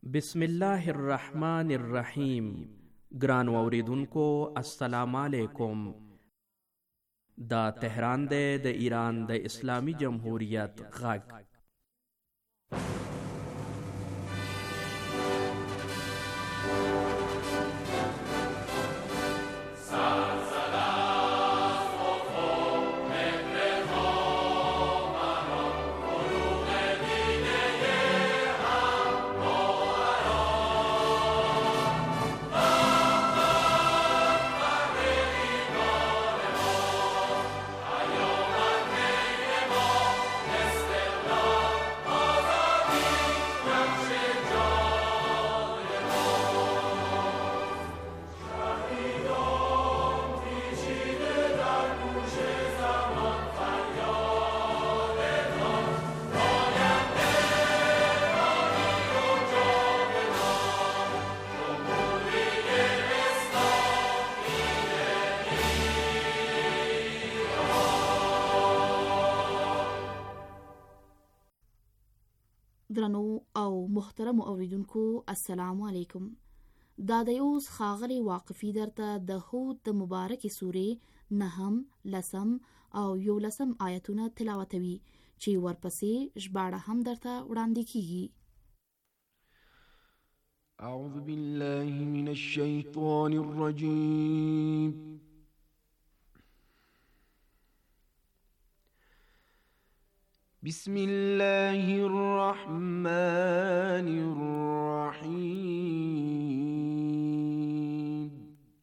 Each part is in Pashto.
بسم الله الرحمن الرحیم. ګران اوریدونکو السلام علیکم. دا تهران دی د ایران د اسلامی جمهوریت غږ. درنو او محترم اوریدونکو السلام علیکم. دا د اوس خاغلی واقفی درته د هود د مبارک سورې 9 10 او 11 آیتونه تلاوتوي چې ورپسې ژباړه هم درته وړاندې کیږي. اعوذ بالله من الشیطان الرجیم. بسم الله الرحمن الرحيم.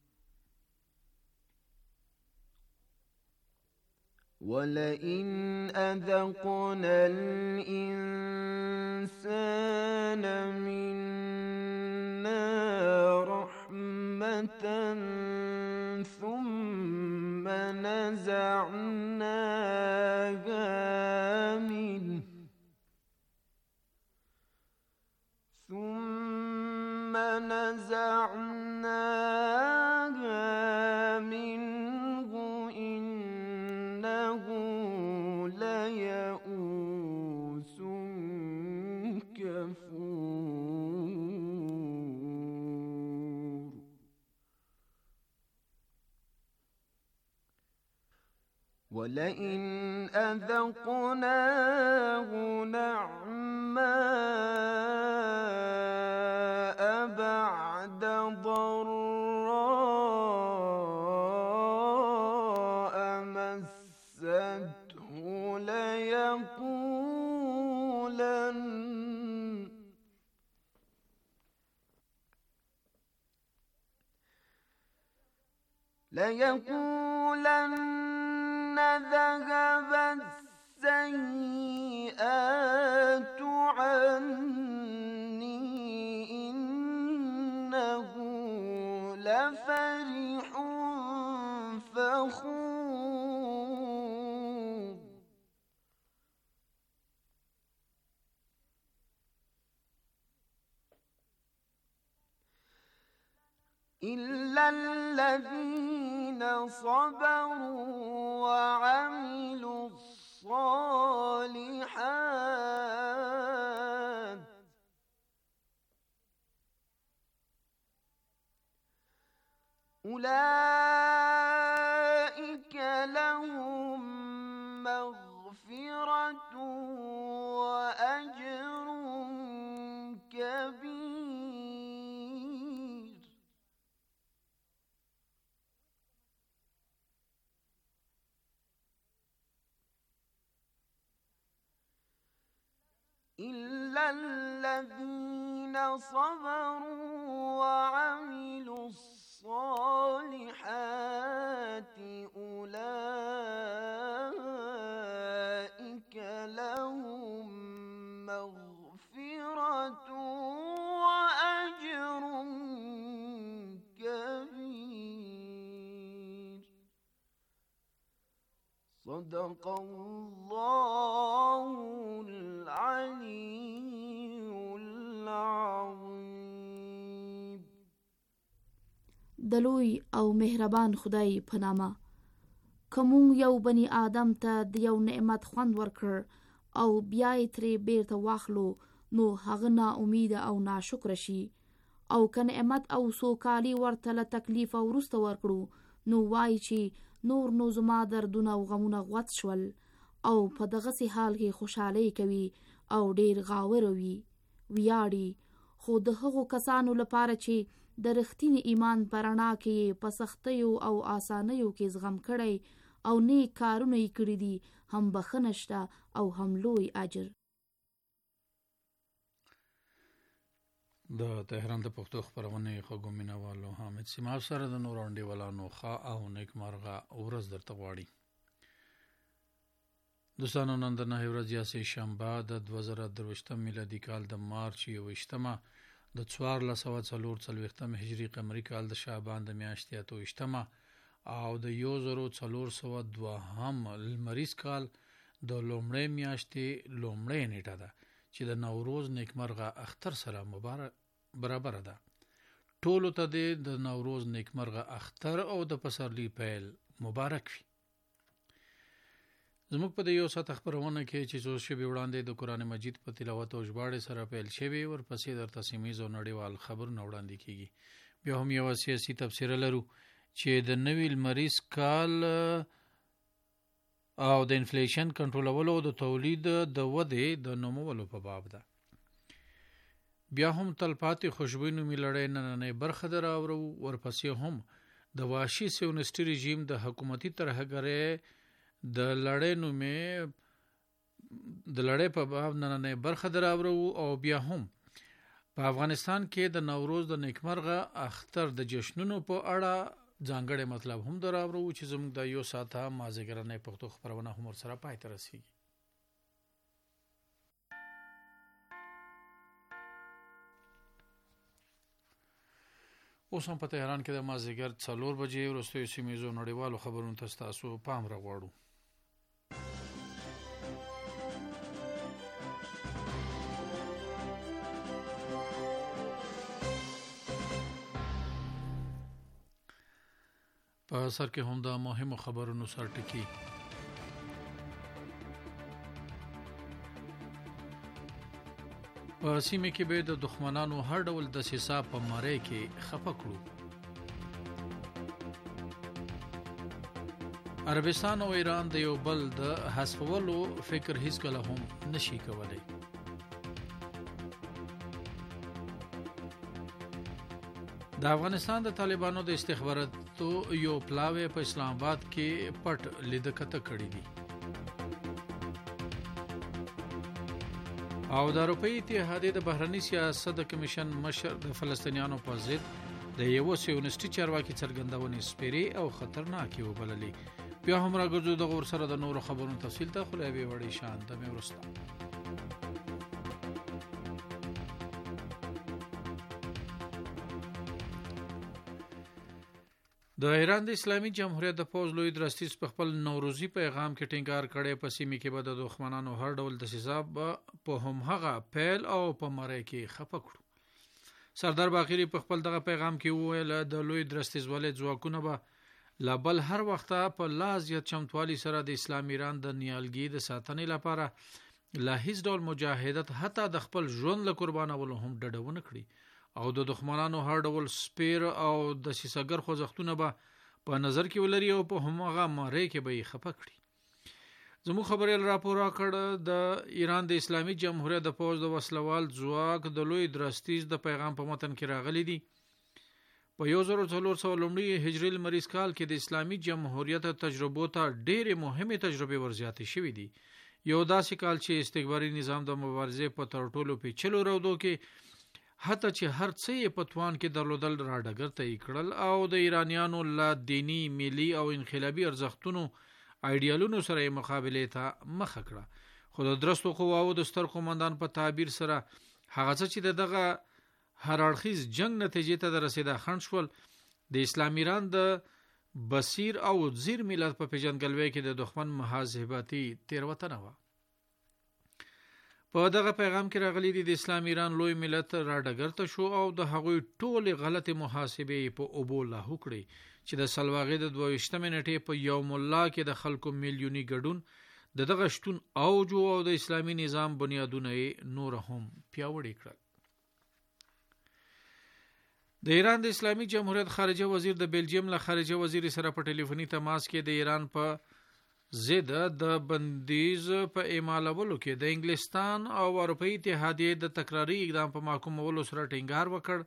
ولئن أذقنا الإنسان منا رحمة ثم نزعناها منه إنه ليئوس كفور. ولئن أذقناه نعماء بعد ضراء مسته ليقولن ذهب السيئات عني إنه لفرح فخور. إلا الذين صبروا وعملوا الصالحات أولئك لهم مغفرة وأجر كبير. إلا الذين صبروا وعملوا الصالحات أولئك لهم مغفرة وأجر كبير. صدق الله العلي العظيم. دلوی او مهربان خدای په نامه. کوم یو بنی آدم ته د یو نعمت خوند ورکړ او بیا یې ترې بیرته واخلو نو هغه نا امیده او ناشکر شي، او که نعمت او سوکالي ورته له تکلیف او وروسته ورکړو نو وایي چې نور نو زما دردونه او غمونه غوڅ شول، او په دغسې حال کې خوشحالي کوي او ډیر غاوره وي، ویاړي. خو د هغو کسانو لپاره چې د رښتیني ایمان په رڼا کې په سختیو او آسانیو کې زغم کړی او نیک کارونه یې کړي دي، هم بخښنه شته او هم لوی اجر. د تهران د پښتو خپرونې خوږو مینوالو حامد سیماب سره د نورو انډیوالانو ښه او نیکمرغه ورځ درته غواړي. دوستانو، نن د 9 ورځ یا سه شنبه د 2023 میلادي کال د مارچ 21 د 1440 هجری قمری کال د شعبان د میاشتې 28 او د 1402 لمریز کال د لومړۍ میاشتې لومړۍ نیټه ده چې د نوروز نیکمرغه اختر سره برابر ده. ټولو ته د نوروز نیکمرغه اختر او د پسرلي پیل مبارک وي. زموږ په د یو ساعت خبرونه کې چې څو شپې وړاندې د قرآن مجید په تلاوت او ژباړې سره پیل شوی، ورپسې درته سیمه او نړیوال خبرونه وړاندې کیږي. بیا هم یو سیاسي تفسیر لرو چې د نوي لمریز کال او د انفلیشن کنټرولولو او د تولید د ودې د نومولو په باب ده. بیا هم تلپاتې خوشبوي نومي لړۍ نننۍ برخه ده راوړو. ورپسې هم د واشي سیونسټي رژیم د حکومتي ترهګرۍ د لړۍ په باب نننۍ برخه ده راوړو. او بیا هم په افغانستان کې د نوروز د نیکمرغه اختر د جشنونو په اړه ځانګړی مطلب هم ده راوړو چې زموږ د یو ساعته مازیګرنۍ پښتو خبرونه هم ورسره پای ته رسیږي. اوس هم په تهران کې د مازیګر 4 بجې وروستیو سیمهیزو نړیوالو خبرونو ته ستاسو پام راغواړو. په سر کې هم د مهمو خبرونو سر ټکی. په سیمه کې به د دښمنانو هر ډول دسیسه په مری کې خفه کړو. عربستان او ایران د یو بل د حذفولو فکر هیڅ کله هم نشي کولای. د افغانستان د طالبانو د استخباراتو یو پلاوی په اسلام آباد کې پټ لیده کته کړی دی. او د اروپאי اتحادیې د بهرنی سیاست د کمیشن مشر د فلسطینیانو په ضد د یو سیونسټي چارواکي څرګندونې سپیري او خطرناکي وبللې. بیا هم راګرځو د غور سره د نورو خبرونو تفصیل ته خو لوي وړي شان د مې ورسته. د ایران د اسلامي جمهوریت د پوځ لوی درستیز په خپل نوروزي پیغام کې ټینګار کړی په سیمه کې به د دښمنانو هر ډول دسیسه په همغه پیل او په مری کې خفه کړو. سردار باقری په خپل دغه پیغام کې وویل د لوی درستیز ولې ځواکونه به لا بل هر وخت په لا زیات چمتوالي سره د اسلام ایران د نیالګي د ساتنې لپاره لا هیڅ ډول مجاهدت حتی د خپل ژوند له قربانولو هم ډډونه کړي او د دښمنانو هر ډول سپیر او د سیسګر خوځښتونه به په نظر کې ولري او په همغه مری کې به یې خفه کړي. زموږ خبريال راپور راکړ د ایران د اسلامي جمهوریت د پوځ د وسلوال ځواک د لوی درستیز د پیغام په متن کې راغلي دي. په 1400 هجری لمریز کال کې د اسلامي جمهوریت تجربو ته ډېرې مهمه تجربې ورزیاتې شوې دي. یو داسې کال چې استخباري نظام د مبارزې په تر ټولو پیچلو رودو کې حتی چې هر څه یې په توان کې درلودل را ډګر ته یې کړل او د ایرانیانو لا دینی، ملي او انقلابي ارزښتونو ایډیالونو سره یې مقابلې ته مخه کړه. خو د درستو قواو د ستر قومندان په تعبیر سره هغه څه چې دغه هر اړخیز جنگ نتیجې ته رسیدا خنډ شول د اسلام ایران د بصیر او زیر ملت په پیژندګلوي کې د دښمن محاسباتي تیروتنه و. په دغه پیغام کې راغلي دي د اسلام ایران لوی ملت را ډګر ته شو او د هغوی ټولې غلطي محاسبې په اوبو لاهو کړې چې د سلواغې د 22 نیټې په یوم الله کې د خلکو میلیونی ګډون د دغه شتون اوج او د اسلامي نظام بنیادونه نور هم پیاوړي کړل. د ایران د اسلامي جمهوریت خارجه وزیر د بلجیم له خارجه وزیر سره په ټلیفوني تماس کې د ایران په ضد د بندیز په اعمالولو کې د انګلستان او اروپאי اتحادیې د تکراری اقدام په محکومولو سره ټینګار وکړ.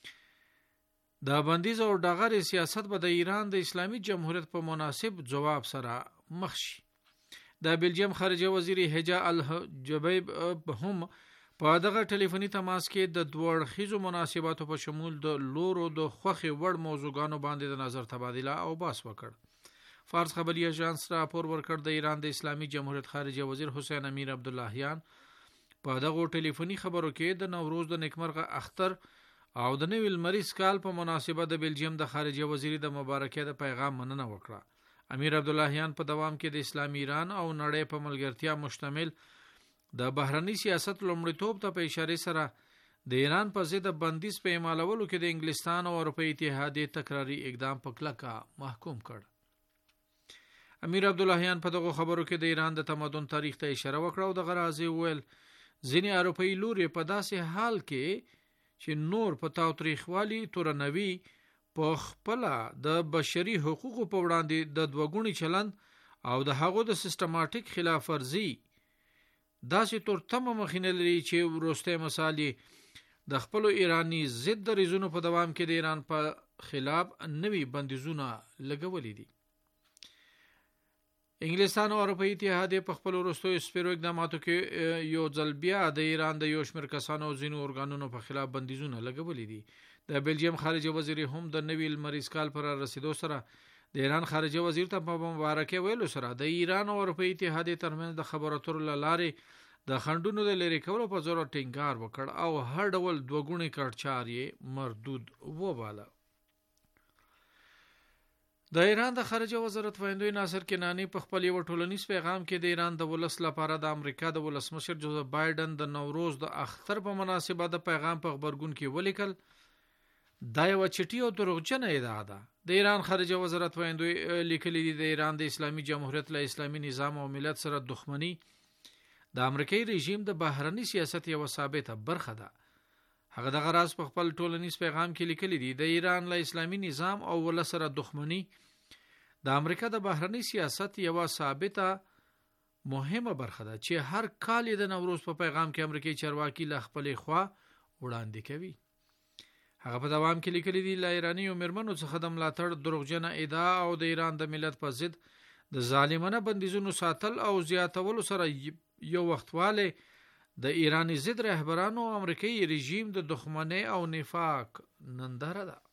د بندیز او ډغر سیاست به د ایران د اسلامي جمهوریت په مناسب جواب سره مخ شي. د بلجیم خارجه وزیر هجا الجبیب هم په دغه ټلیفوني تماس کې د دوه اړخیزو مناسباتو په شمول د لورو د خوخي وړ موضوعګانو باندې د نظر تبادله او بحث وکړ. فارس خبري اژانس راپور ورکړ د ایران د اسلامي جمهوریت خارجه وزیر حسین امیر عبداللهیان په دغه ټلیفوني خبرو کې د نوروز د نیکمرغه اختر او د نوي لمریز کال په مناسبت د بلجیم د خارجه وزیر د مبارکۍ د پیغام مننه وکړه. امیر عبداللهیان په دوام کې د اسلامي ایران او نړۍ په ملګرتیا مشتمل د بهرني سیاست لومړیتوب ته په اشاره سره د ایران په ضد بندیز په اعمالولو کې د انګلستان او اروپאי اتحادیې تکراری اقدام په کلکه محکوم کړ. امیر عبداللهیان په دغه خبرو کې د ایران د تمدن تاریخ ته اشاره وکړه او د غرازي ویل ځینې اروپאי لوري په داسې حال کې چې نور په تاوتریخوالي تورنوي په خپل د بشري حقوقو په وړاندې د دوګونی چلند او د هغو د سیستماتیک خلاف ورزي داسې تور تمه مخینه لري چې وروسته مسالې د خپل ایرانی ضد ریزونو په دوام کې د ایران په خلاف نوي بندیزونه لګولې دي. انګلستان او اروپאי اتحادیې په خپل وروستیو سپیرو اقداماتو کې یو ځل بیا د ایران د یو شمېر کسانو او ځینو ارګانونو په خلاف بندیزونه لګولې دي. د بلجیم خارجه وزیر هم د نوي لمریز کال پر رسیدو سره د ایران خارجه وزیر ته په مبارکۍ ویلو سره د ایران او اروپאי اتحادیې ترمنځ د خبرو اترو له لارې د خنډونو د لرې کولو په زور ټینګار وکړ او هر ډول دوګونی کړچار یې مردود وباله. د ایران د خارجه وزارت ویندوی ناصر کنانی په خپل یو ټولنیز پیغام کې د ایران د ولس لپاره د امریکا د ولسمشر جوزف بایدن د نوروز د اختر په مناسبت د پیغام په خبرګون کې ولیکل دا یو چټي او دروغجنه ادعا ده. د ایران خارجه وزارت ویندوی لیکلي دي د ایران د اسلامي جمهوریت له اسلامي نظام او ملت سره دښمنی د امریکایي رژیم د بهرني سیاست یو ثابته برخه ده. هغه د غراز په خپل ټولنیز پیغام کې لیکلي دي د ایران له اسلامي نظام او ول سره دښمنی د امریکا د بهرني سیاست یو ثابته مهمه برخه ده چې هر کال د نوروز په پیغام کې امریکایي چارواکي له خپل خوا وړاندې کوي. هغه په دوام کې لیکلي دي له ایرانی مېرمنو څخه د ملاتړ دروغجنه ادعا او د ایران د ملت په ضد د ظالمانه بندیزونو ساتل او زیاتولو سره یو وختواله د ایرانی ضد رهبرانو او امریکایي رژیم د دښمنۍ او نفاق ننداره ده.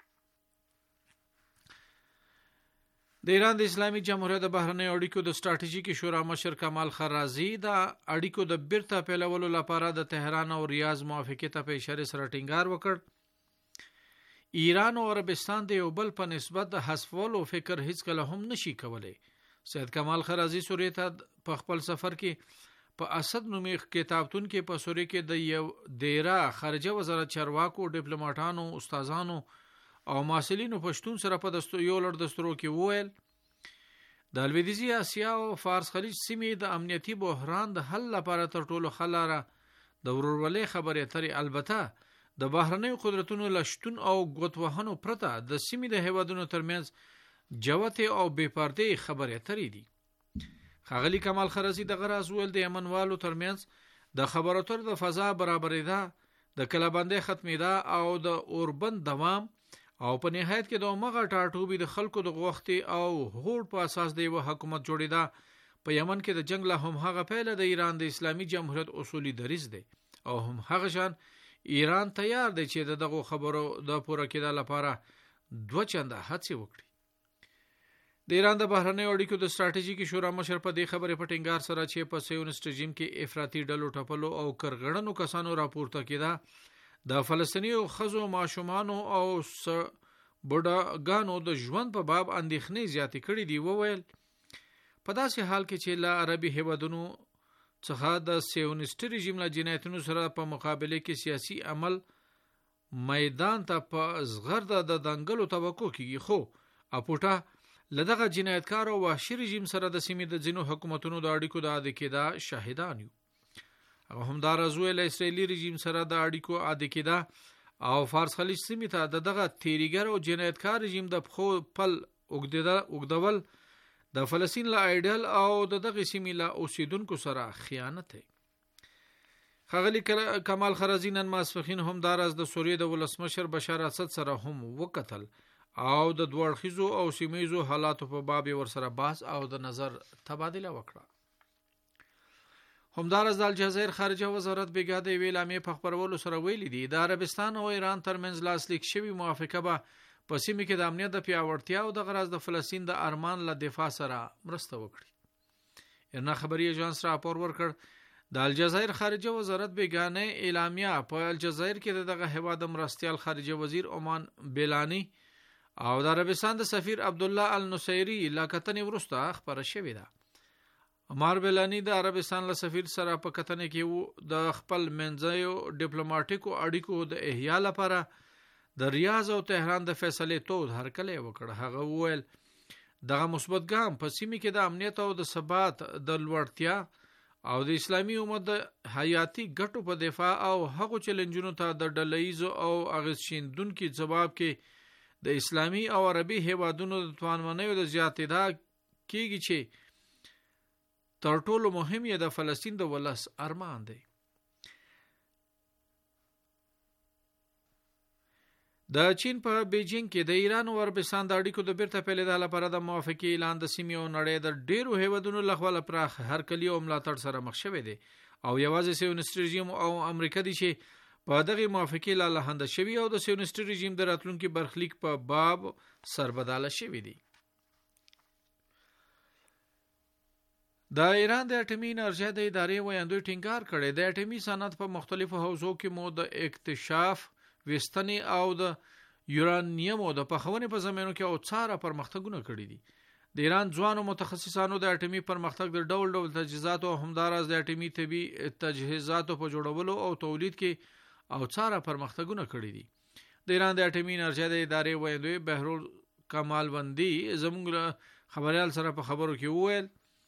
د ایران د اسلامي جمهوریت د بهرنۍ اړیکو د ستراتیژیکي شورا مشر کمال خرازي د اړیکو د بیرته پیلولو لپاره د تهران او ریاض موافقې ته په اشاره سره ټینګار وکړ. ایران او عربستان د یو بل په نسبت د حذفولو فکر هیڅ کله هم نشي کولای. سید کمال خرازي سوریه ته په خپل سفر کې په اسد نومي کتابتون کې په سوریه کې د یو دیره خارجه وزارت چارواکو ډیپلوماټانو استادانو او محصلینو پښتون سره په یو لړ دستورو کې وویل د لویدیځي اسیا او فارس خلیج سیمې د امنیتي بحران د حل لپاره تر ټولو خلاره د ورورولۍ خبرې اترې البته د بهرنۍ قدرتونو لشتون او غوتوهانو پرته د سیمې د هیوادونو ترمنځ جوته او بې پردې خبرې اترې دي. ښاغلي کمال خرازي د غراز ول د یمنوالو ترمنځ د خبرو اترو د فضا برابرېدا د کلابندۍ ختمېدا او د اوربند دوام او په نهایت کې د مغه ټاټوبي د خلکو د غوښتي او هوډ په اساس د یو حکومت جوړېدا په یمن کې د جنگ له هم هغه پیله د ایران د اسلامي جمهوریت اصولي دریځ دی او هم هغه شان ایران تیار دی چې دغه خبرو د پوره کېدو لپاره دوه چنده هڅې وکړي. د ایران د بهرنۍ اړیکو د ستراتیژیکي شورا مشر په دې خبرې په ټینګار سره چې په سیونست رژیم کې افراطي ډلو ټپلو او کرغړنو کسانو راپورته کېده د فلسطیني خزو ماشومانو او بډاګانو د ژوند په باب اندېښنې زیاتې کړې دي. وویل په داسې حال کې چې له عربي هیوادونو څخه د سیونست رژیم له جنایتونو سره په مقابله کې سیاسي عمل میدان ته په زغرده د دنګلو توقع کیږي خو اپوټا لدغه جنایتکار او وحشي رژیم سره د سیمې د ځینو حکومتونو د اړیکو د عادي کېدا شاهدان یو. هغه همداراز ویل اسرائیلي رژیم سره د اړیکو عادي کېدا او فارس خلیج سیمې ته دغه تیریګر او جنایتکار رژیم د پخو پل اوګدول د فلسطین له ایډل او دغه سیمې له اوسیدونکو سره خیانت دی. ښاغلي کمال خرازی نن ماسپښین همداراز د سوریې د ولسمشر بشار اسد سره هم وکتل او د دوه اړخیزو او سیمه‌ییزو حالاتو په باب ورسره بحث او د نظر تبادله وکړه. همداراز د الجزایر خارجه وزارت بیګا د ویلامې په خبرولو سره ویلي دي د عربستان او ایران ترمنځ لاسلیک شوی موافقه به په سیمه کې د امنیت د پیاوړتیا او د غرض د فلسطین د ارمان له دفاع سره مرسته وکړي. ایرنا خبري ایجنس راپور ورکړ د الجزایر خارجه وزارت بیګانه اعلامیه په الجزایر کې دغه هیواد د مرستیال خارجه وزیر عمان بیلانی او د عربستان د سفیر عبد الله النصيري لاکتنې ورسته خبره شوې ده. عمر بیلانی د عربستان له سفیر سره په کتنې کې د خپل منځیو ډیپلوماټیکو اړیکو د احیا لپاره د ریاض او تهران د فیصلې تود هرکلی وکړ. هغه وویل دغه مثبت ګام په سیمه کې د امنیت او د ثبات د لوړتیا او د اسلامي امت د حیاتي ګټو په دفاع او هغو چیلنجونو ته د ډلهیزو او اغیزشیندونکو ځواب کې د اسلامي او عربي هیوادونو د توانمنیو د زیاتېدا کېږي چې تر ټولو مهم یې د فلسطین د ولس ارمان دی. د چین په بیجینګ کې د ایران او عربستان د اړیکو د بیرته پیلېدا لپاره د موافقې اعلان د سیمې او نړۍ د ډیرو هیوادونو لخوا پراخ هرکلی او ملاتړ سره مخ شوی دی او یوازې سیونیست رژیم او امریکا دي چې په دغه موافقې لا لهنده شوی او د سیونیست رژیم د راتلونکي برخلیک په باب سربداله شوی دی. د ایران د اټومي انرژۍ د ادارې ویاندوی ټینګار کړی د اټومي صنعت په مختلفو حوزو کې مو د اکتشاف وستنې او د یورانیمو د پخونې په زمینو کې اوڅاره پرمختګونه کړي دي. د ایران ځوانو متخصصانو د اټومي پرمختګ د ډول ډول تجهیزاتو او همداراز د اټومي طبي تجهیزاتو په جوړولو او تولید کې اوڅاره پرمختګونه کړي دي. د ایران د اټومي انرژۍ د ادارې ویاندوی بهرول کمالوندی زموږ خبريال سره په خبرو کې وویل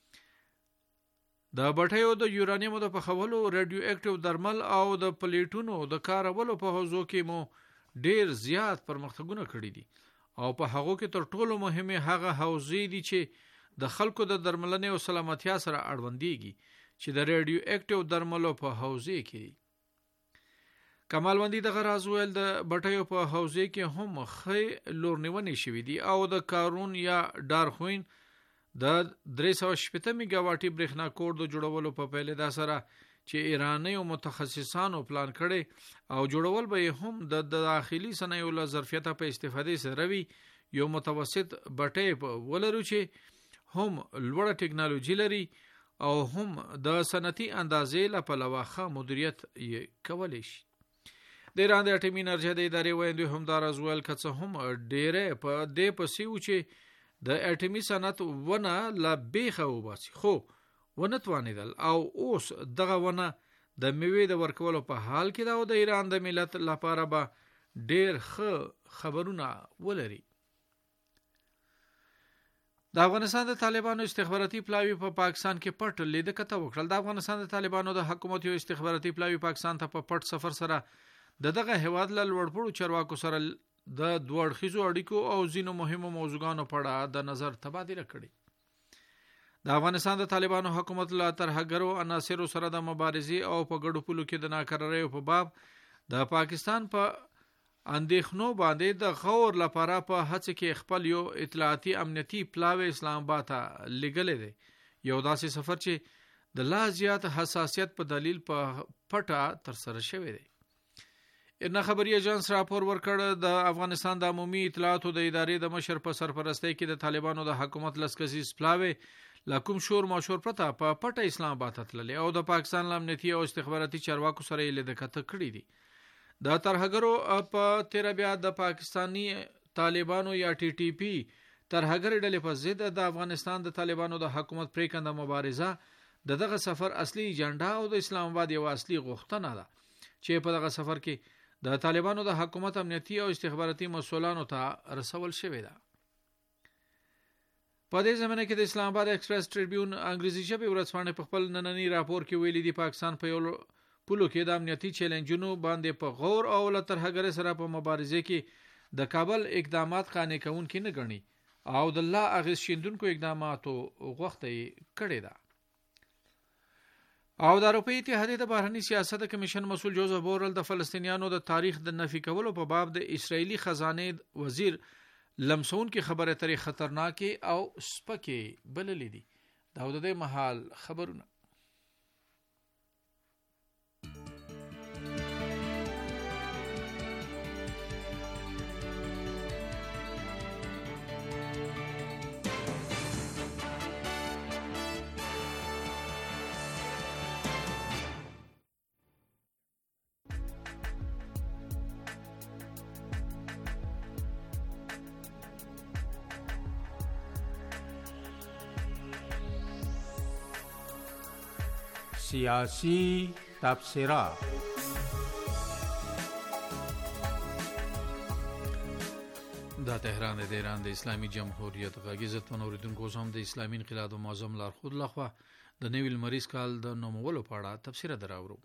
د بټیو د یورانیمو د پخولو ریډیو اکټیو درمل او د پلیټونو د کارولو په حوزو کې مو ډیر زیات پرمختګونه کړي دي او په هغه کې تر ټولو مهمه هغه حوزې دي چې د خلکو د درملنې او سلامتیا سره اړوندېږي چې د ریډیو اکټیو درملو په حوزې کې دي. کمالوندی د غراز ویل د بټیو په حوزې کې هم خې لورنیونې شوې دي او د کارون یا ډارخوین د 360 میگاواټي برېښنا کوډ د جوړولو په پیلېدا سره چې ایرانی او متخصصانو پلان کړي او جوړول به هم د داخلي صنایعو له ظرفیت په استفادې سره وي یو متوسط بټۍ په ولرو چې هم لوړه ټکنالوژي لري او هم د صنعتي اندازې له پلوه مدیریت کولی شي. د ایران د اټومي انرژۍ د ادارې ویاندوی همداراز ویل که څه هم ډیره په دې پسې و چې د اټومي صنعت ونه لا بیخه وباسي خو ونه توانیدل او اوس دغه ونه د میوې د ورکولو په حال کې دا او د ایران د ملت لپاره به ډیر خبرونه ولري. د افغانستان د طالبانو استخباراتي پلاوی په پاکستان کې پټ لید کته وکړل. د افغانستان د طالبانو د حکومت یو استخباراتي پلاوی پاکستان ته په پټ سفر سره دغه هواد له لوړپوړو چارواکو سره د دوه اړخیزو اړیکو او ځینو مهمو موضوعاتو په اړه د نظر تبادله کړي. د افغانستان د طالبانو حکومت له ترهګرو عناصرو سره د مبارزې او په ګډو پولو کې د ناکراریو په باب د پاکستان په اندېښنو باندې د غور لپاره په هڅه کې خپل یو اطلاعاتي امنیتي پلاوی اسلام آباد ته لګلې دی. یو داسې سفر چې د لا زیات حساسیت په دلیل په پټه تر سره شوی دی. ایرنا خبري ایجنس راپور ورکړ د افغانستان د عمومي اطلاعاتو د ادارې د مشر په سرپرستۍ کې د طالبانو د حکومت لسکسیز پلاوی لکم شور ماشور پرته په پټه اسلام آباد تللی او د پاکستان امنیتي او استخباراتي چارواکو سره یې لید کته کړی دي. د ترهګرو په تیر بیا د پاکستانی طالبانو یا ټي ټي پی ترهګر ډلې په ضد د افغانستان د طالبانو د حکومت پریکنده مبارزه دغه سفر اصلي ایجنډا او د اسلام آباد یو اصلي غوښتنه ده چې په دغه سفر کې د طالبانو د حکومت امنیتي او استخباراتي مسؤلانو ته رسول شوی ده. په دې زمانه کې د اسلام آباد ایکسپریس ټریبیون انګریزي ژبې ورځپاڼې په خپل نننی راپور کې ویلي دي پاکستان په یو پولو کې د امنیتي چیلنجونو باندې په غور او له ترهګرۍ سره په مبارزه کې د کابل اقدامات قانع کوونکي نه ګڼي او د لا اغیز شیندونکو اقداماتو غوښتنه کړې ده. او د اروپایي اتحادیې د بهرنی سیاست کمیشن مسؤل جوزف بورل د فلسطینیانو د تاریخ د نفي کولو په باب د اسرایلی خزانه وزیر لمسون کې خبره ترې خطرناکه او سپکه بللې دي. دا د دې محل خبرونه. سیاسی تبصره. دا تهران د ایران د اسلامي جمهوریت غږیزت منوریدونکو هم د اسلامي انقلاب معظم لارښود لخوا د نوي لمریز کال د نومولو په اړه تبصره دراوړو.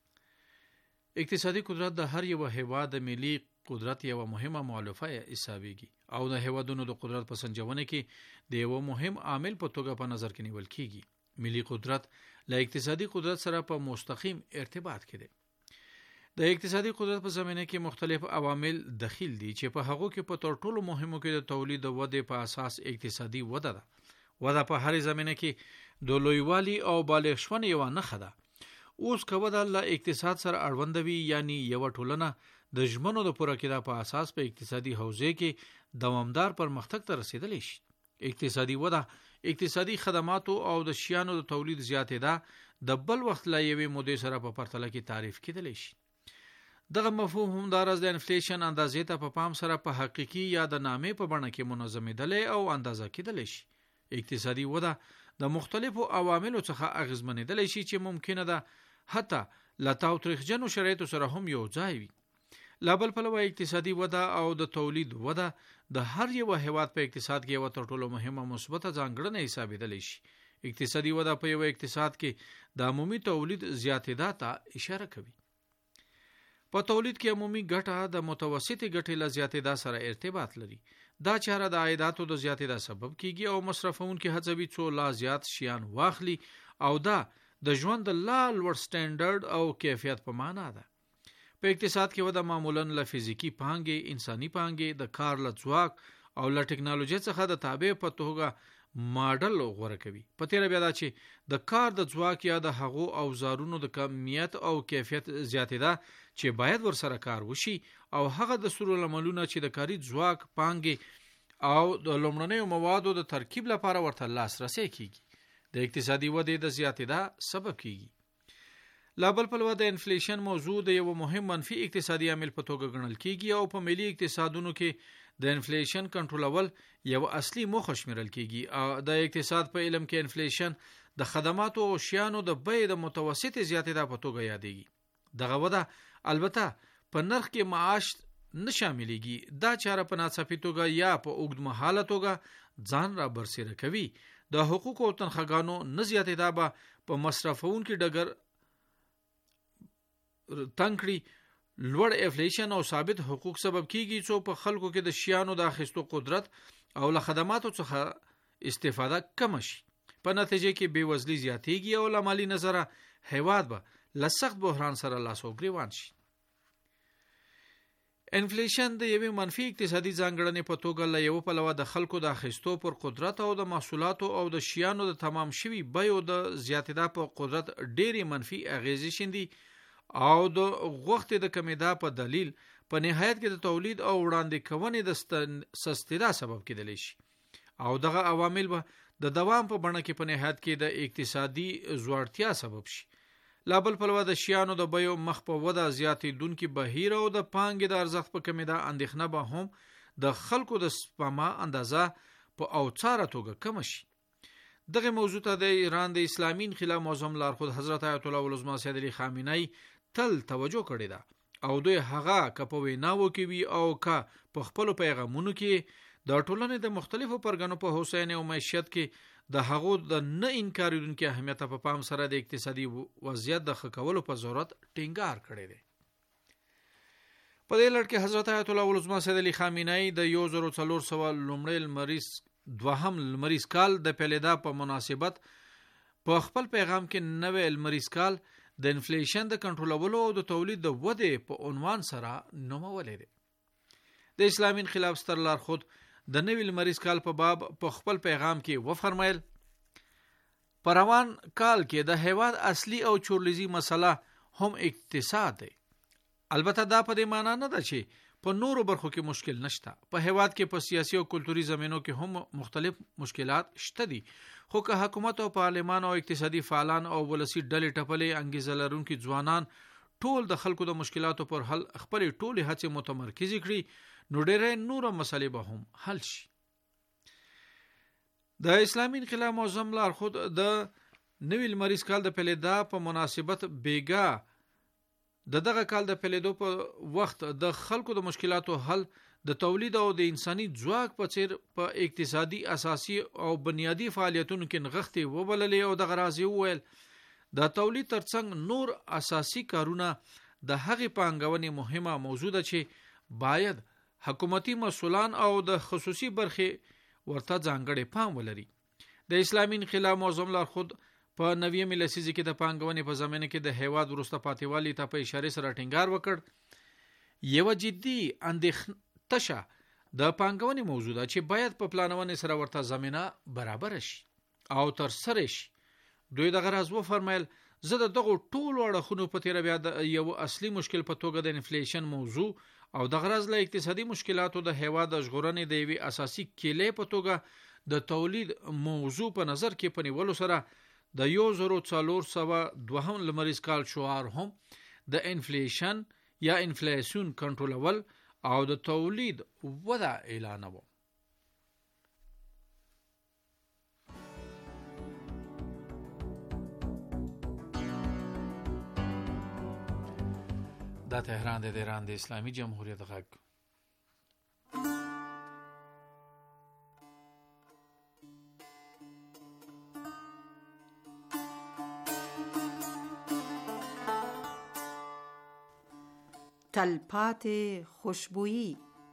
اقتصادي قدرت د هر یو هیواد د ملي قدرت یو مهمه مؤلفه حسابيږي او د هیوادونو د قدرت په سنجونه کې د یو مهم عامل په توګه په نظر کې نیول کیږي. ملي قدرت له اقتصادي قدرت سره په مستقیم ارتباط کې دي. د اقتصادي قدرت په زمینه کې مختلف عوامل دخیل دي چې په هغو کې په تر ټولو مهمو کې د تولید او ودې په اساس اقتصادي وده ده. وده په هر زمینه کې د لویوالي او بالغ شونه یو نه خده. اوس کومه د اقتصاد سره اړوندوي یعنی یو ټولنه د ژمنو د پوره کېدا په اساس په اقتصادي حوزه کې دوامدار پرمختګ ته رسیدلی شي. اقتصادي وده اقتصادي خدماتو او د شیانو د تولید زیاتېدا د بل وخت لا یوې مودې سره په پرتله کې تعریف کېدلی شي. دغه مفهوم هم د راز د انفلیشن اندازې ته په پام سره په حقيقي یا د نامې په بڼه کې منظمېدلې او اندازه کېدلی شي. اقتصادي وده د مختلفو عواملو څخه اغیزمنېدلی شي چې ممکنه ده حتی له تاوتریخجنو شرایطو سره هم یو ځای وي. لا بل پلوه اقتصادي وده او د تولید وده د هر یو هیواد په اقتصاد کې یو تر ټولو مهمه مثبته ځانګړنه حسابېدلی شي. اقتصادي وده په یو اقتصاد کې د عمومي تولید زیاتېدا ته اشاره کوي. په تولید کې عمومي ګټه د متوسطې ګټې له زیاتېدا سره ارتباط لري. دا چاره د عایداتو د زیاتېدا سبب کیږي او مصرفونکي هڅوي څو لا زیات شیان واخلي او دا د ژوند لا لوړ سټانډرډ او کیفیت په معنا ده. په اقتصاد کې وده معمولاً له فزیکی پانګې، انساني پانګې، د کار له ځواک او له ټکنالوژي څخه د تابع په توګه ماډل غوړه کوي. په تیر بیا دا چې د کار د ځواک یا د هغو اوزارونو د کمیت او کیفیت زیاتېدا چې باید ورسره کار وشي او هغه د سرولملونه چې د کاري ځواک، پانګې او د لومړنیو موادو د ترکیب لپاره ورته لاسرسي کیږي د اقتصادي ودې د زیاتېدا سبب کیږي. لا بل پلوه د انفلیشن موضوع د یو مهم منفي اقتصادي عامل په توګه ګڼل کیږي او په ملي اقتصادونو کې د انفلیشن کنټرولول یو اصلي موخه شمیرل کیږي. د اقتصاد په علم کې انفلیشن د خدماتو او شیانو د بیې د متوسط زیاتېدا په توګه یادېږي. دغه وده البته په نرخ کې معاش نه شاملېږي. دا چاره په ناڅاپي توګه یا په اوږد مهاله توګه ځان را برسېره کوي. د حقوقو او تنخواګانو نه زیاتېدا به په مصرفونکو ډګر تنکړي لوړ انفلیشن او ثابت حقوق سبب کیږي چې په خلکو کې د شیانو د اخیستو قدرت او له خدماتو څخه استفاده کم شي. په نتیجه کې بیوزلي زیاتېږي او له مالی نظره هیواد به له سخت بحران سره لاس او ګریوان شي. انفلیشن د یوې منفي اقتصادي ځانګړنې په توګه له یو پلوه د خلکو د اخیستو پر قدرت او د محصولاتو او د شیانو د تمام شوي بیو د زیاتېدا په قدرت ډېری منفي اغیزې شیندي او د غوښتې د کمیدا په دلیل په نهایت کې د تولید او وړاندې کونې د سستېدا سبب کېدلی شي او دغه عوامل به د دوام په بڼه کې په نهایت کې د اقتصادي ځوړتیا سبب شي. لا بل پلوه د شیانو د بیو مخ په وده زیاتېدونکي بهیر او د پانګې د ارزښت په کمیدا اندېښنه به هم د خلکو د سپما اندازه په اوڅاره توګه کم شي. دغه موضوع ته د ایران د اسلامي انقلاب معظم لارښود حضرت آیت الله العظما سید علي خامنه‌ای تل توجه کړې ده او دوی هغه که په ویناوو کې وي او که په خپلو پیغامونو کې د ټولنې د مختلفو پرګنو په هوساینه او معیشت کې د هغو د نه انکاریدونکو اهمیت په پام سره د اقتصادي وضعیت د ښه کولو په ضرورت ټینګار کړی دی. په دې لړ کې حضرت آیت الله العظمى سید علي خامنه‌ای د 1400 لومړی دوهم لمریز کال د پیلیدا په مناسبت په خپل پیغام کې نوې لمریز کال د انفلیشن د کنټرولولو او د تولید د ودې په عنوان سره نومولې دی. د اسلامي انقلاب ستر لارښود د نوې لمریز کال په باب په خپل پیغام کې وفرمایل په روان کال کې د هیواد اصلي او چورلیزي مسله هم اقتصاد دی. البته دا په دې معنی نه ده چې په نورو برخو کې مشکل نشته. په هیواد کې په سیاسي او کلتوري زمینو کې هم مختلف مشکلات شته دي، خو که حکومت او پارلمان او اقتصادي فعالان او ولسی ډلې ټپلې انګیزه لرونکي ځوانان ټول د خلکو د مشکلاتو پر حل خپل ټولې هڅې متمرکز کړي نو ډېرې نور مسلې به هم حل شي. د اسلامي انقلاب معظم لارښود د نوې لمریز کال د پیلیدا په مناسبت بیګا دغه کال د پیلیدو په وخت د خلکو د مشکلاتو حل د تولید او د انساني ځواک په څیر په اقتصادي اساسي او بنیادی فعالیتونو کې نغښتې وبللې او د غرازي وویل د تولید ترڅنګ نور اساسي کارونه د هغې پانګونې مهمه موضوع ده چې باید حکومتي مسؤلان او د خصوصي برخې ورته ځانګړی پام ولري. د اسلامي انقلاب معظم لارښود په 90 لسیزه کې د پانګونې په زمینه کې د هیواد وروسته پاتېوالي ته په اشاره سره ټینګار وکړ. یو جدي اندېښنه د پانګونې موضوع ده چې باید په پلانونې سره ورته زمینه برابر شي او تر سره شي. دوی د غرض و فرمایل زه د دغه ټولو اړخونو په تیر بیا د یو اصلي مشکل په توګه د انفلیشن موضوع او د غرض له اقتصادي مشکلاتو د هیواد د ژغورنې د یوې اساسي کلې په توګه د تولید موضوع په نظر کې په نیولو سره د 1402 لمریز کال شعار هم د انفلیشن یا انفلیسیون کنټرولول او د تولید وده اعلانوه. دا تهران د ایران د اسلامي جمهوریت غږ. تلپاتې خوشبویی.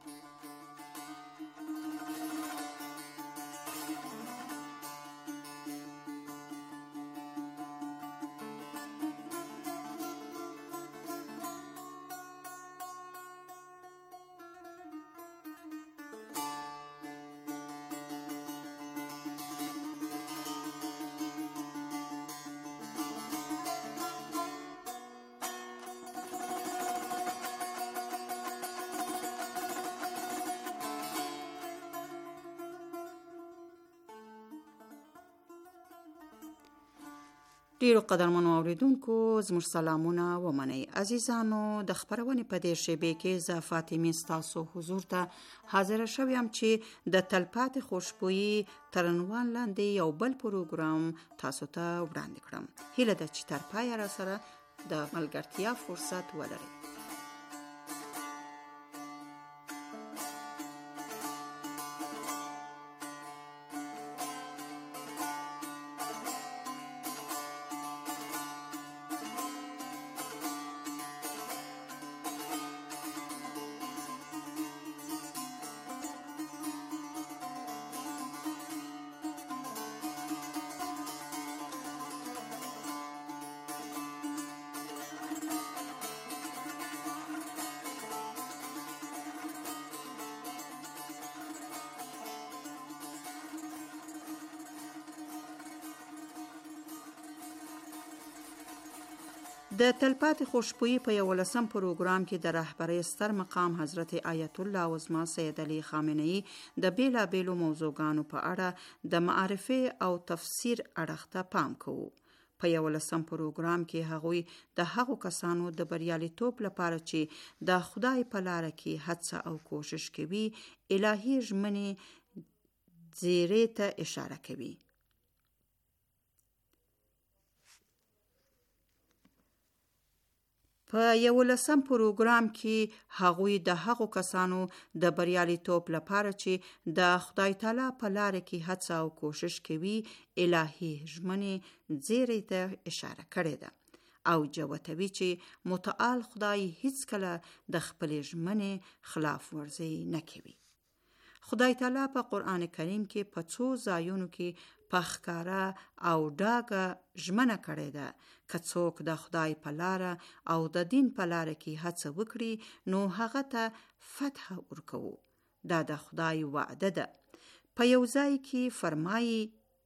ډیرو قدرمنو اوریدونکو زموږ سلامونه ومنئ. عزیزانو د خبرونې په دې شیبې کې زه فاطمه ستاسو حضور ته حاضر شوم چې د تلپاتې خوشبویی تر عنوان لاندې یو بل پروګرام تاسو ته وړاندې کړم. هیله ده چې تر پایه را سره د ملګرتیا فرصت ولرئ. د تلپاتې خوشبویی په 11م پروګرام کې د رهبرۍ ستر مقام حضرت آیت الله العظمى سید علي خامنه‌ای د بیلابیلو موضوعګانو په اړه د معرفي او تفسیر اړخ ته پام کوو. په 11م پروګرام کې هغوی د هغو کسانو د بریالیتوب لپاره چې د خدای په لار کې هڅه او کوشش کوي الهي ژمنې زیرې ته اشاره کوي. په 11 پروګرام کې هغوی د هغو کسانو د بریالیتوب لپاره چې د خدای تعالی په لار کې هڅه او کوشش کوي الهي ژمنې زیری ته اشاره کړې ده او جوتوي چې متعال خدای هیڅ کله د خپل ژمنې خلاف ورزي نه کوي. خدای تعالی په قرآن کریم کې په څو ځایونو کې په ښکاره او ډاګه ژمنه کړې ده که څوک د خدای په لاره او د دین په لاره کې هڅه وکړي نو هغه ته فتح ورکوو. دا د خدای وعده ده. په یو ځای کې فرمایي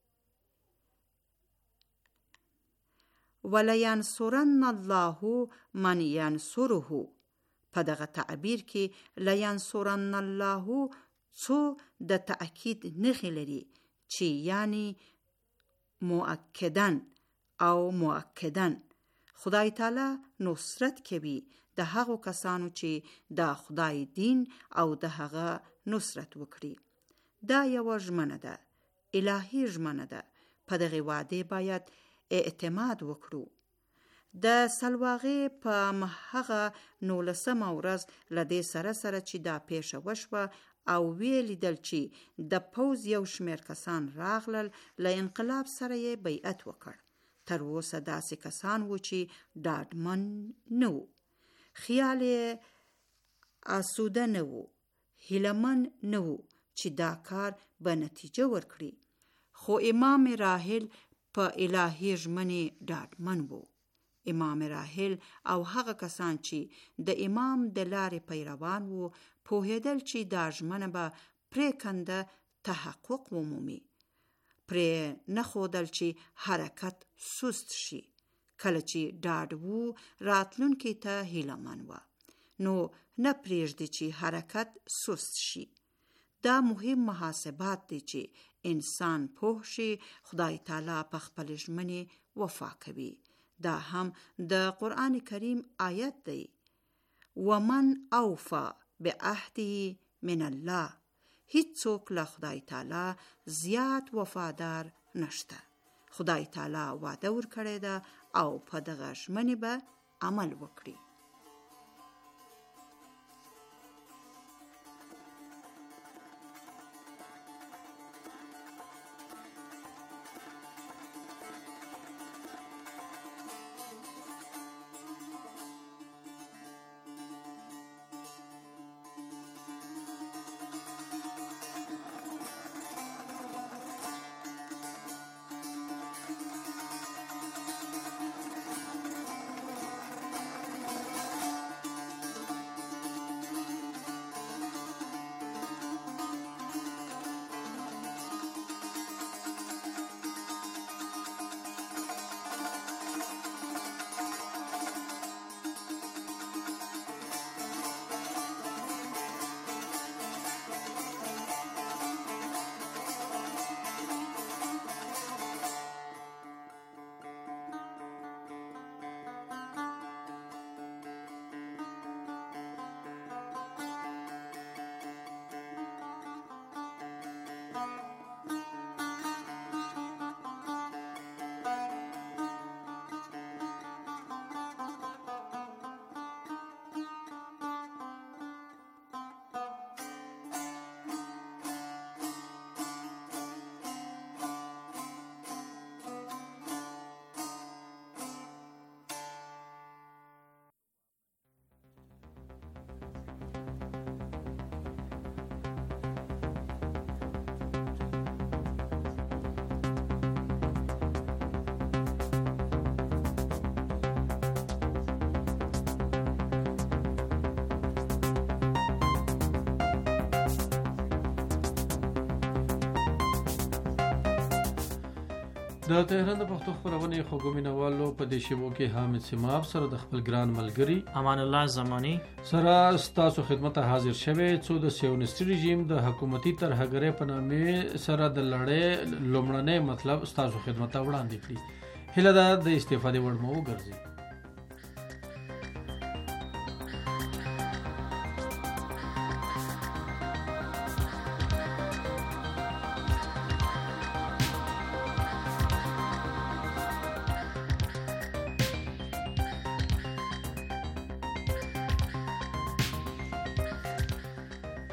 وَلَيَنْصُرَنَّ اللَّهُ مَنْ يَنْصُرُهُ. په دغه تعبیر کې لَيَنْصُرَنَّ اللَّهُ څو د تأکید نښې لري چې یعنی مؤکدن او مؤکدن خدای تعالی نصرت کوي د هغو کسانو چې د خدای دین او د هغه نصرت وکړي. دا یو ژمنه ده، الهي ژمنه ده. په دغه وعده باید اعتماد وکړو. د سلواغې په هغه 19 ورځ له دې سره چې دا پیښه وشوه او ویلیدل چې د پوز یو شمیر کسان راغلل، له انقلاب سره یې بیعت وکړ. تر اوسه داسې کسان وو چې ډاډمن نه وو، خیال یې آسوده نه وو، هیلهمن نه وو چې دا کار به نتیجه ورکړي. خو امام راحل په الهي ژمنې ډاډمن وو. امام راحل او هغه کسان چې د امام د لارې پیروان وو پوهېدل چې دا ژمنه به پرېکنده تحقق ومومي. پرې نه ښودل چې حرکت سست شي. کله چې ډاډ وو راتلونکي ته هیلهمن وه، نو نه پرېږدي چې حرکت سست شي. دا مهم محاسبات دي چې انسان پوه شي خدای تعالی په خپل ژمنې وفا کوي. دا هم د قرآن کریم آیت دی ومن اوفا بعهده من الله. هیڅ څوک له خدای تعالی زیات وفادار نشته. خدای تعالی وعده ورکړې ده او په دغه ژمنې به عمل وکړي. د تهران د پښتو خبرونه خوږو مینوالو په دې شیبو کې حامد سیماب سره د خپل ګران ملګری امان الله زمانی سره ستاسو خدمت حاضر شوه څو د سیونیسټ رژیم د حکومتي ترهګرۍ په نامه سره د لړۍ لومړنۍ مطلب ستاسو خدمت ته وړاندې کړي. هله دا د استفادې وړ مو وګرځي.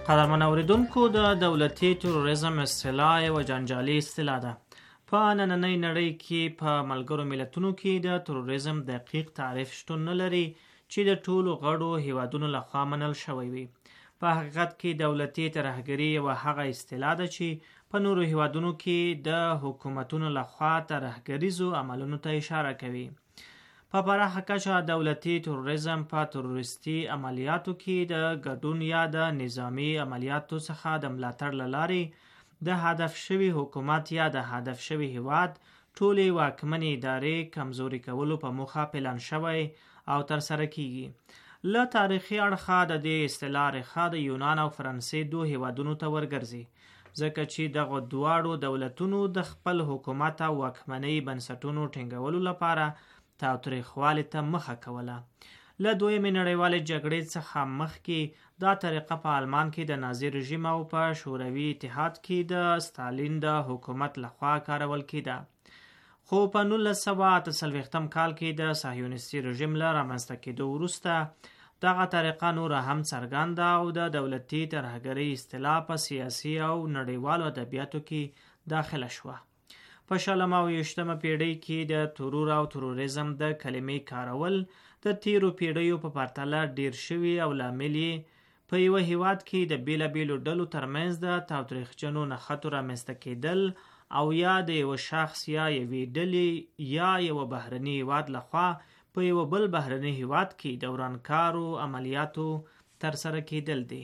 قدرمن اوریدونکو د دولتي تروریزم اصطلاح یوه جنجالي اصطلاح ده. په نننۍ نړۍ کې په ملګرو ملتونو کې د تروریزم دقیق تعریف شتون نه لري چې د ټولو غړو هیوادونو لخوا منل شوی وي. په حقیقت کې دولتي ترهګري یوه هغه اصطلاح ده چې په نورو هیوادونو کې د حکومتونو لخوا ترهګریزو عملونو ته اشاره کوي. په پراخه کچه دولتي تروریزم په تروریستي عملیاتو کې د ګډون یا د نظامی عملیاتو څخه د ملاتړ له لارې د هدف شوي حکومت یا د هدف شوي هیواد ټولې واکمنې ادارې کمزوري کولو په موخه پلان شوی او ترسره کیږي. له تاریخي اړخه د دې اصطلاح ریښه د یونان او فرانسې دوه هیوادونو ته ورګرځي، ځکه چې دغه دواړو دولتونو د خپل حکومت او واکمنۍ بنسټونو ټینګولو لپاره تاوتریخوالي ته مخه کوله. له دویمې نړیوالې جګړې څخه مخکې دا طریقه په آلمان کې د نازي رژیم او په شوروي اتحاد کې د ستالین د حکومت لخوا کارول کېده. خو په 1948 کال کې د صهیونیستي رژیم له رامنځته کېدو وروسته دغه طریقه نوره هم څرګنده او د دولتي ترهګرۍ اصطلاح په سیاسي او نړیوالو ادبیاتو کې داخله شوه. په 20 پیړۍ کې د ترور او تروریزم د کلمې کارول د تیرو پیړیو په پرتله ډیر شوي او لامل یې په یوه هیواد کې د بیلابیلو ډلو ترمنځ د تاوتریخجنو نښتو رامنځته کېدل او یا د یوه شخص یا یوې ډلې یا یوه بهرني هیواد لخوا په یوه بل بهرني هیواد کې د ورانکارو عملیاتو ترسره کېدل دي.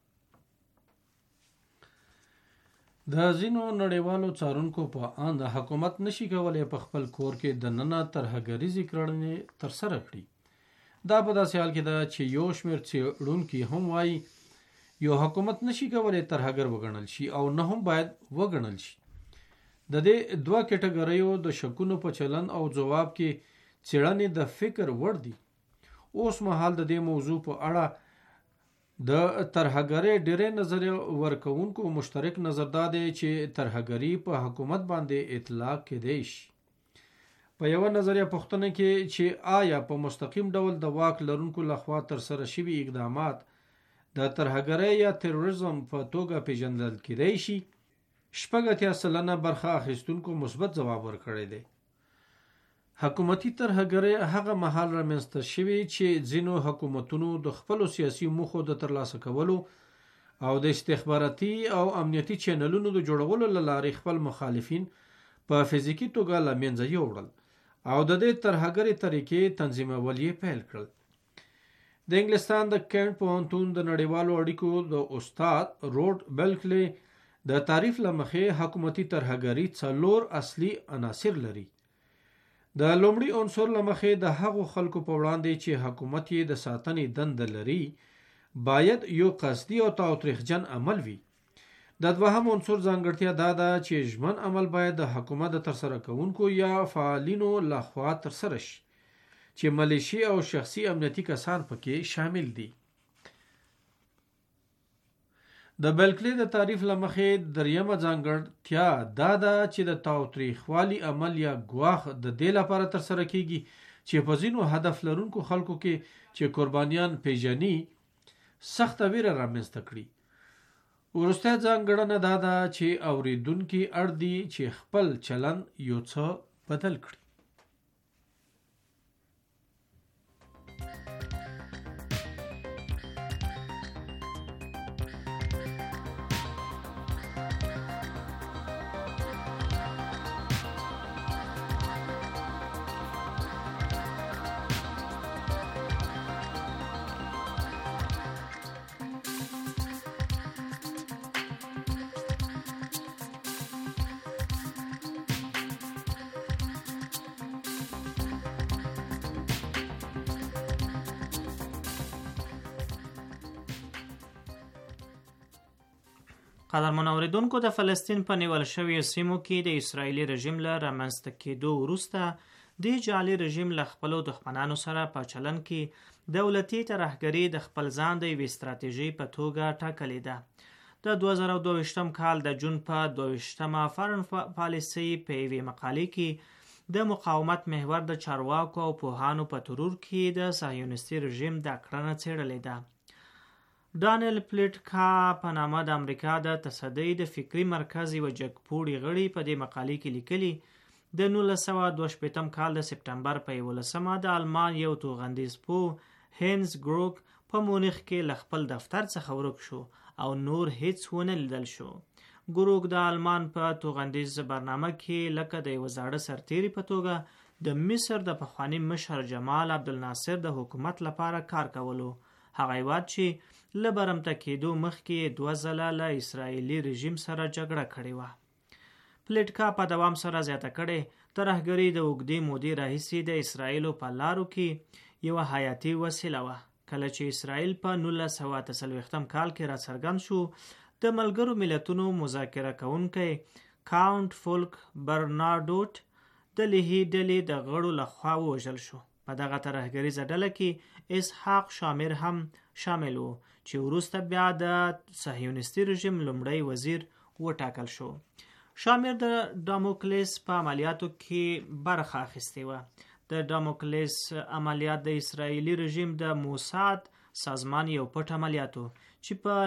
د ځینو نړیوالو څارونکو په اند حکومت نشي کولای په خپل کور کې د ننه ترهګریزې کړنې ترسره کړي. دا په داسې حال کې ده چې یو شمېر څېړونکي هم وایي یو حکومت نشي کولای ترهګر وګڼل شي او نه هم باید وګڼل شي. د دې دوه کټګریو د شکونو په چلن او ځواب کې څېړنې د فکر وړ دي. اوس مهال د دې موضوع په اړه د ترهګرۍ ډېرې نظریه ورکوونکو مشترک نظر دا دی چې ترهګري په حکومت باندې اطلاق کېدی شي. په یوه نظریه پوښتنه کې چې آیا په مستقیم ډول د واک لرونکو لخوا ترسره شوي اقدامات د ترهګرۍ یا تروریزم په توګه پیژندل کېدی شي، 80% برخه اخیستونکو مثبت ځواب ورکړی دی. حکومتي ترهګرۍ هغه مهال رامنځته شوي چې ځینو حکومتونو د خپلو سیاسي موخو د ترلاسه کولو او د استخباراتي او امنیتي چینلونو د جوړولو له لارې خپل مخالفین په فزیکي توګه له منځه یوړل او د دې ترهګرۍ طریقې تنظیمول یې پیل کړل. د انګلستان د کینټ پوهنتون د نړیوالو اړیکو د استاد روډ بلکلی د تعریف له مخې حکومتي ترهګرۍ 4 اصلي عناصر لري. د لومړي عنصر له مخې د هغو خلکو په وړاندې چې حکومت یې د ساتنې دنده لري باید یو قصدي او تاوتریخجن عمل وي. د دوهم عنصر ځانګړتیا دا ده چې ژمن عمل باید د حکومت د ترسره کوونکو یا فعالینو لخوا ترسره شي چې ملیشي او شخصي امنیتي کسان پکې شامل دي. د بلکلی د تعریف له مخې دریمه ځانګړتیا دا ده چې د تاوتریخوالي عمل یا ګواښ د دې لپاره ترسره کیږي چې په ځینو هدف لرونکو خلکو کې چې قربانیان پیژني سخته ویره رامنځته کړي. وروسته ځانګړنه دا ده چې اوریدونکي اړ دي چې خپل چلن یو څه بدل کړي. قدرمن اوریدونکو، د فلسطین په نیول شویو سیمو کې د اسرایلي رژیم له رامنځته کېدو وروسته د جعلي رژیم له خپلو دښمنانو سره په چلن کې دولتي ترهګري د خپل ځان د یوې ستراتیژۍ په توګه ټاکلې ده. د 2022 کال د جون په 22 فارن پالیسي په یوې مقالې کې د مقاومت محور د چارواکو او پوهانو په ترور کې د صهیونیستي رژیم د کړنه څېړلې ده. ډانیل پلیټکا په نامه د امریکا د تصدۍ د فکري مرکز یوه جګپوړي غړي په دې مقالې کې لیکلي د 1962 کال د سپټمبر په 11 د آلمان یو توغندیز پوه هینز ګروک په مونیخ کې له خپل دفتر څخه ورک شو او نور هیڅ ونه لیدل شو. ګروک د آلمان په توغندیز برنامه کې لکه د یو زاړه سرتیري په توګه د مصر د پخواني مشر جمال عبدالناصر د حکومت لپاره کار کولو. هغه هیواد چې له برمته کېدو مخکې 2 ځله له اسرائیلي رژیم سره جګړه کړې وه. پلیټکا په دوام سره زیاته کړې ترهګري د اوږدې مودې راهیسې د اسرائیلو په لارو کې یوه حیاتي وسیله وه. کله چې اسرائیل په 1943 کال کې راڅرګند شو، د ملګرو ملتونو مذاکره کوونکی کاونټ فولک برناردوټ د لیهي ډلې د غړو لخوا ووژل شو. په دغه ترهګریزه ډله کې اسحاق شامر هم شامل و چې وروسته بیا د صهیونیستي رژیم لومړی وزیر وټاکل شو. شامر د ډاموکلیس په عملیاتو کې برخه اخیستې وه. د ډاموکلیس عملیات د اسرائیلي رژیم د موساد سازمان یو پټ عملیاتو چې په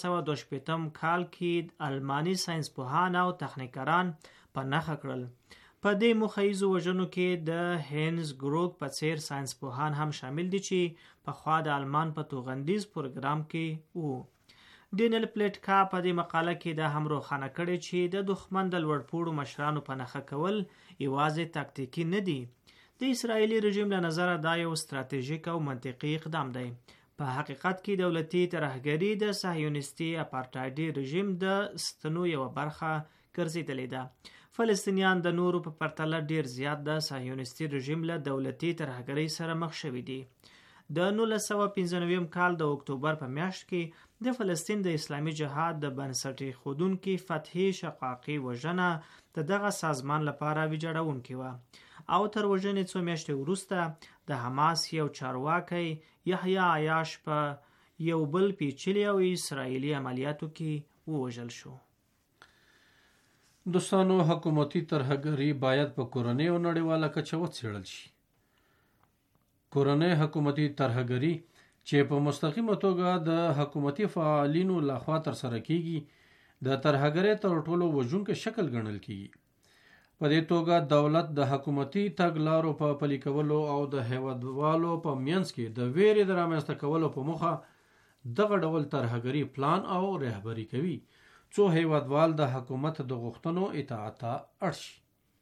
1962 کال کې آلماني ساینسپوهان او تخنیکران په نښه کړل. په دې مخیزو وژنو کې د هینز ګروک په څیر ساینسپوهان هم شامل دي چې پخوا د آلمان په توغندیز پروګرام کې وو. ډینیل پلیټکا په دې مقاله کې دا هم روښانه کړی چې د دښمن د لوړپوړو مشرانو په نښه کول یوازې تاکتیکي نه دي. د اسرائیلي رژیم له نظره دا یو ستراتیژیک او منطقي اقدام دی. په حقیقت کې دولتي ترهګري د صهیونیستي اپارټایډي رژیم د ستنو یوه برخه ګرځېدلې ده. فلسطینیان د نورو په پرتله ډیر زیات د صهیونیستي رژیم له دولتي ترهګرۍ سره مخ شوي دي. د 1995 کال د اکتوبر په میاشت کې د فلسطین د اسلامي جهاد د بنسټ ایښودونکي فتحي شقاقي وژنه د دغه سازمان لپاره ویجاړونکې وه او تر وژنې څو میاشتې وروسته د حماس یو چارواکی یحیی عیاش په یو بل پیچلي او اسرائیلي عملیاتو کې ووژل شو. دوستانو، حکومتي ترهګري باید په کورنۍ او نړیواله کچه وڅېړل شي. کورنۍ حکومتي ترهګري چې په مستقیمه توګه د حکومتي فعالینو لخوا ترسره کیږي د ترهګرۍ تر ټولو وژونکی شکل ګڼل کیږي. په دې توګه دولت د حکومتي تګلارو په پلي کولو او د هیوادوالو په منځ کې د ویرې د رامنځته کولو په موخه دغه ډول ترهګري پلان او رهبري کوي څو هیوادوال د حکومت د غوښتنو اطاعت ته اړ شي.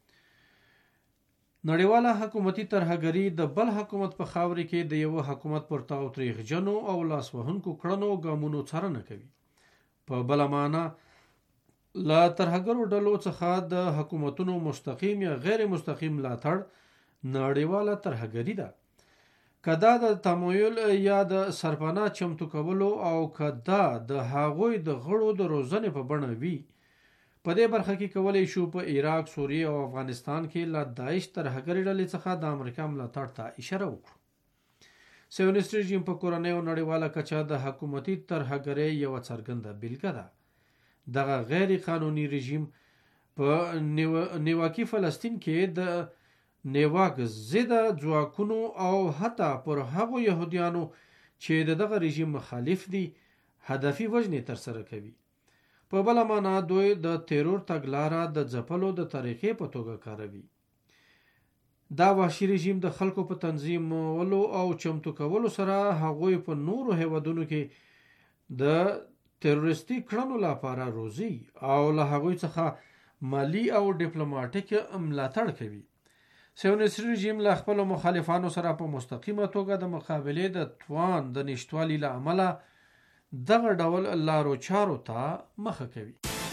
نړیواله حکومتي ترهګري د بل حکومت په خاورې کې د یو حکومت پر تاوتریخجنو او لاسوهونکو کړنو ګامونو څارنه کوي. په بله معنا له ترهګرو ډلو څخه د حکومتونو مستقیم یا غیر مستقیم ملاتړ نړیواله ترهګري ده. که دا د تمایل یا د سرپناه چمتو کولو او که دا د هغوی د غړو د روزنې په بڼه وي، په دې برخه کې کولی شو په عراق، سوریه او افغانستان کې له داعش ترهګرۍ ډلې څخه د امریکا ملاتړ ته اشاره وکړو. صهیونیست رژیم په کورنۍ او نړیواله کچه د حکومتي ترهګرۍ یوه څرګنده بیلګه ده. دغه غیر قانوني رژیم په نیواکي فلسطین کې د نیواک ضد ځواکونو او حتی پر هغو یهودیانو چې دغه رژیم مخالف دي هدفي وژنې ترسره کوي. په بله معنا دوی د تیرور تګلاره د ځپلو د طریقې په توګه کاروي. دا وحشي رژیم د خلکو په تنظیمولو او چمتو کولو سره هغوی په نورو هیوادونو کې د تروریستي کړنو لپاره روزي او له هغوی څخه مالی او ډیپلوماټیک ملاتړ کوي. صهیونیست رژیم له خپلو مخالفانو سره په مستقیمه توګه د مقابلې د توان د نشتوالي له امله دغه ډول لارو چارو ته مخه کوي.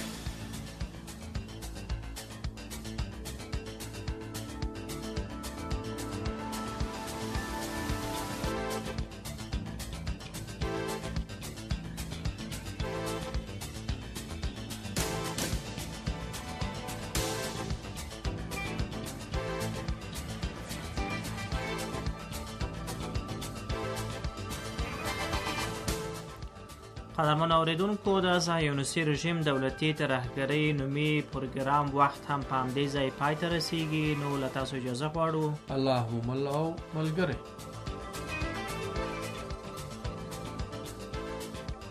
قدرمن اوریدونکو، د صهیونیستي رژیم دولتي ترهګرۍ نومي پروګرام وخت هم په همدې ځای پای ته رسیږي. نو له تاسو اجازه غواړو. اللهم مل او ملګری.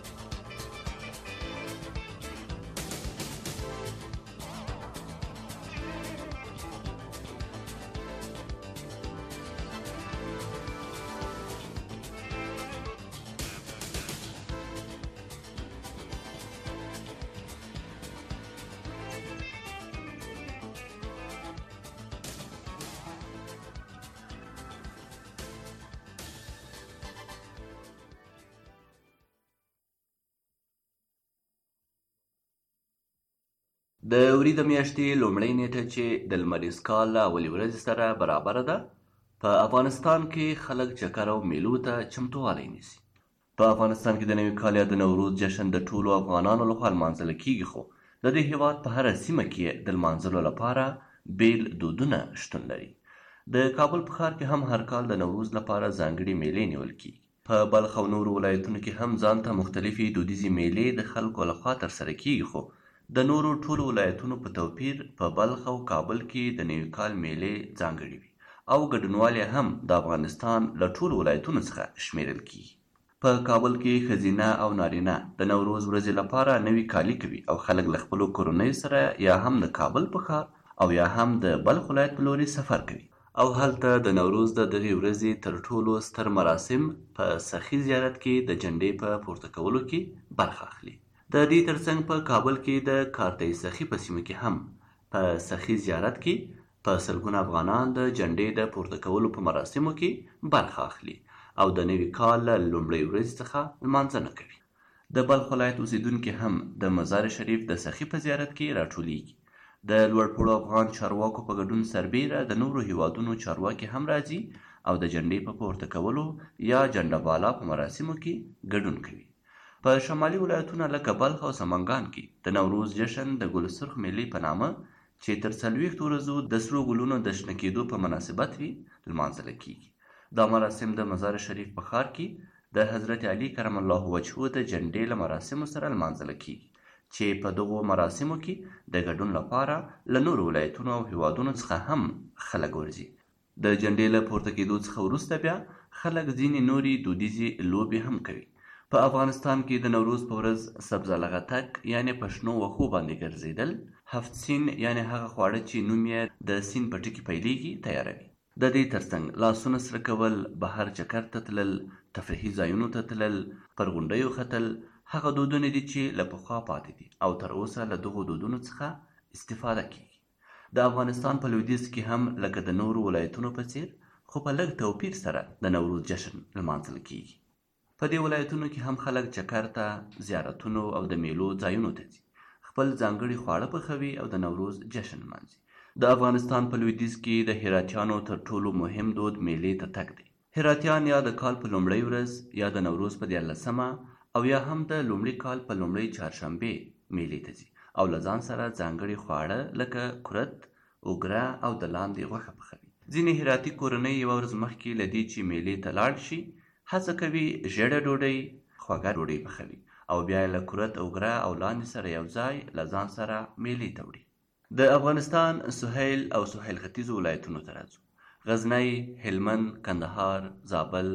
د وری د میاشتې لومړۍ نیټه چې د لمریز کال له اولې ورځې سره برابره ده، په افغانستان کې خلک چکر او میلو ته چمتووالی نیسي. په افغانستان کې د نوي کال یا د نوروز جشن د ټولو افغانانو لخوا لمانځل کیږي، خو د دې هیواد په هره سیمه کې د لمانځلو لپاره بیل دودونه شتون لري. د کابل په ښار کې هم هر کال د نوروز لپاره ځانګړي میلې نیول کیږي. په بلخ او نورو ولایتونو کې هم ځان ته مختلفې دودیزې میلې د خلکو لخوا ترسره کیږي، خو د نورو ټولو ولایتونو په توپیر په بلخ او کابل کې د نوي کال میلې ځانګړي وي او ګډونوالي هم د افغانستان له ټولو ولایتونو څخه شمیرل کیږي. په کابل کې ښځینه او نارینه د نوروز ورځې لپاره نوي کالي کوي او خلک له خپلو کورنیو سره یا هم د کابل په ښار او یا هم د بلخ ولایت په لوري سفر کوي او هلته د نوروز د دغې ورځې تر ټولو ستر مراسم په سخي زیارت کې د جنډې په پورته کولو کې برخه اخلي. د دې ترڅنګ په کابل کې د کارتۍ سخي په سیمه کې هم په سخي زیارت کې په سلګونه افغانان د جنډې د پورته کولو په مراسمو کې برخه اخلي او د نوي کال له لومړۍ ورځې څخه لمانځنه کوي. د بلخ ولایت اوسیدونکي هم د مزار شریف د سخي په زیارت کې راټولیږي. د لوړپوړو افغان چارواکو په ګډون سربیره د نورو هیوادونو چارواکي هم راځي او د جنډې په پورته کولو یا جنډه بالا په مراسمو کې ګډون کوي. په شمالي ولایتونو لکه بلخ او سمنګان کې د نوروز جشن د ګل سرخ میلې په نامه چې تر 40 ورځو د سرو ګلونو د شنه کېدو په مناسبت وي لمانځل کیږي. دا مراسم د مزار شریف په ښار کې د حضرت علي کرم الله وجهه د جنډې له مراسمو سره لمانځل کیږي چې په دغو مراسمو کې د ګډون لپاره له نورو ولایتونو او هیوادونو څخه هم خلک ورځي. د جنډې له پورته کېدو څخه وروسته بیا خلک ځینې نورې دودیزې لوبې هم کوي. په افغانستان کې د نوروز په ورځ سبزه لغتک یعنې په شنو وښو باندې ګرځېدل، هفت سین یعنې هغه خواړه چې نوم یې د سین په ټکي پیلېږي تیاروي. د دې ترڅنګ لاسونه سره کول، بهر چکر ته تلل، تفریحي ځایونو ته تلل، پر غونډیو ختل هغه دودونه دي چې له پخوا پاتې دي او تر اوسه له دغو دودونو څخه استفاده کیږي. د افغانستان په لویدیځ کې هم لکه د نورو ولایتونو په څیر خو په لږ توپیر سره د نوروز جشن لمانځل کیږي. په دې ولایتونو کې هم خلک چکر ته، زیارتونو او د میلو ځایونو ته ځي، خپل ځانګړي خواړه پخوي او د نوروز جشن لمانځي. د افغانستان په لویدیځ کې د هراتیانو تر ټولو مهم دود میلې ته تګ دی. هراتیان یا د کال په لومړۍ ورځ یا د نوروز په 14مه او یا هم د لومړي کال په لومړۍ چهارشنبې میلې ته ځي او له ځان سره ځانګړي خواړه لکه کورت، اوګره او د لاندې غوښه پخوي. ځینې هراتي کورنۍ یوه ورځ مخکې له دې چې میلې ته لاړ شي هڅه کوي ژیړه ډوډۍ، خوږه ډوډۍ پخوي او بیا یې له کورت، اوګره او لاندې سره یو ځای له ځان سره میلې ته وړي. د افغانستان سهیل او سهیل ختیځو ولایتونو ته راځو. غزنی، هلمند، کندهار، زابل،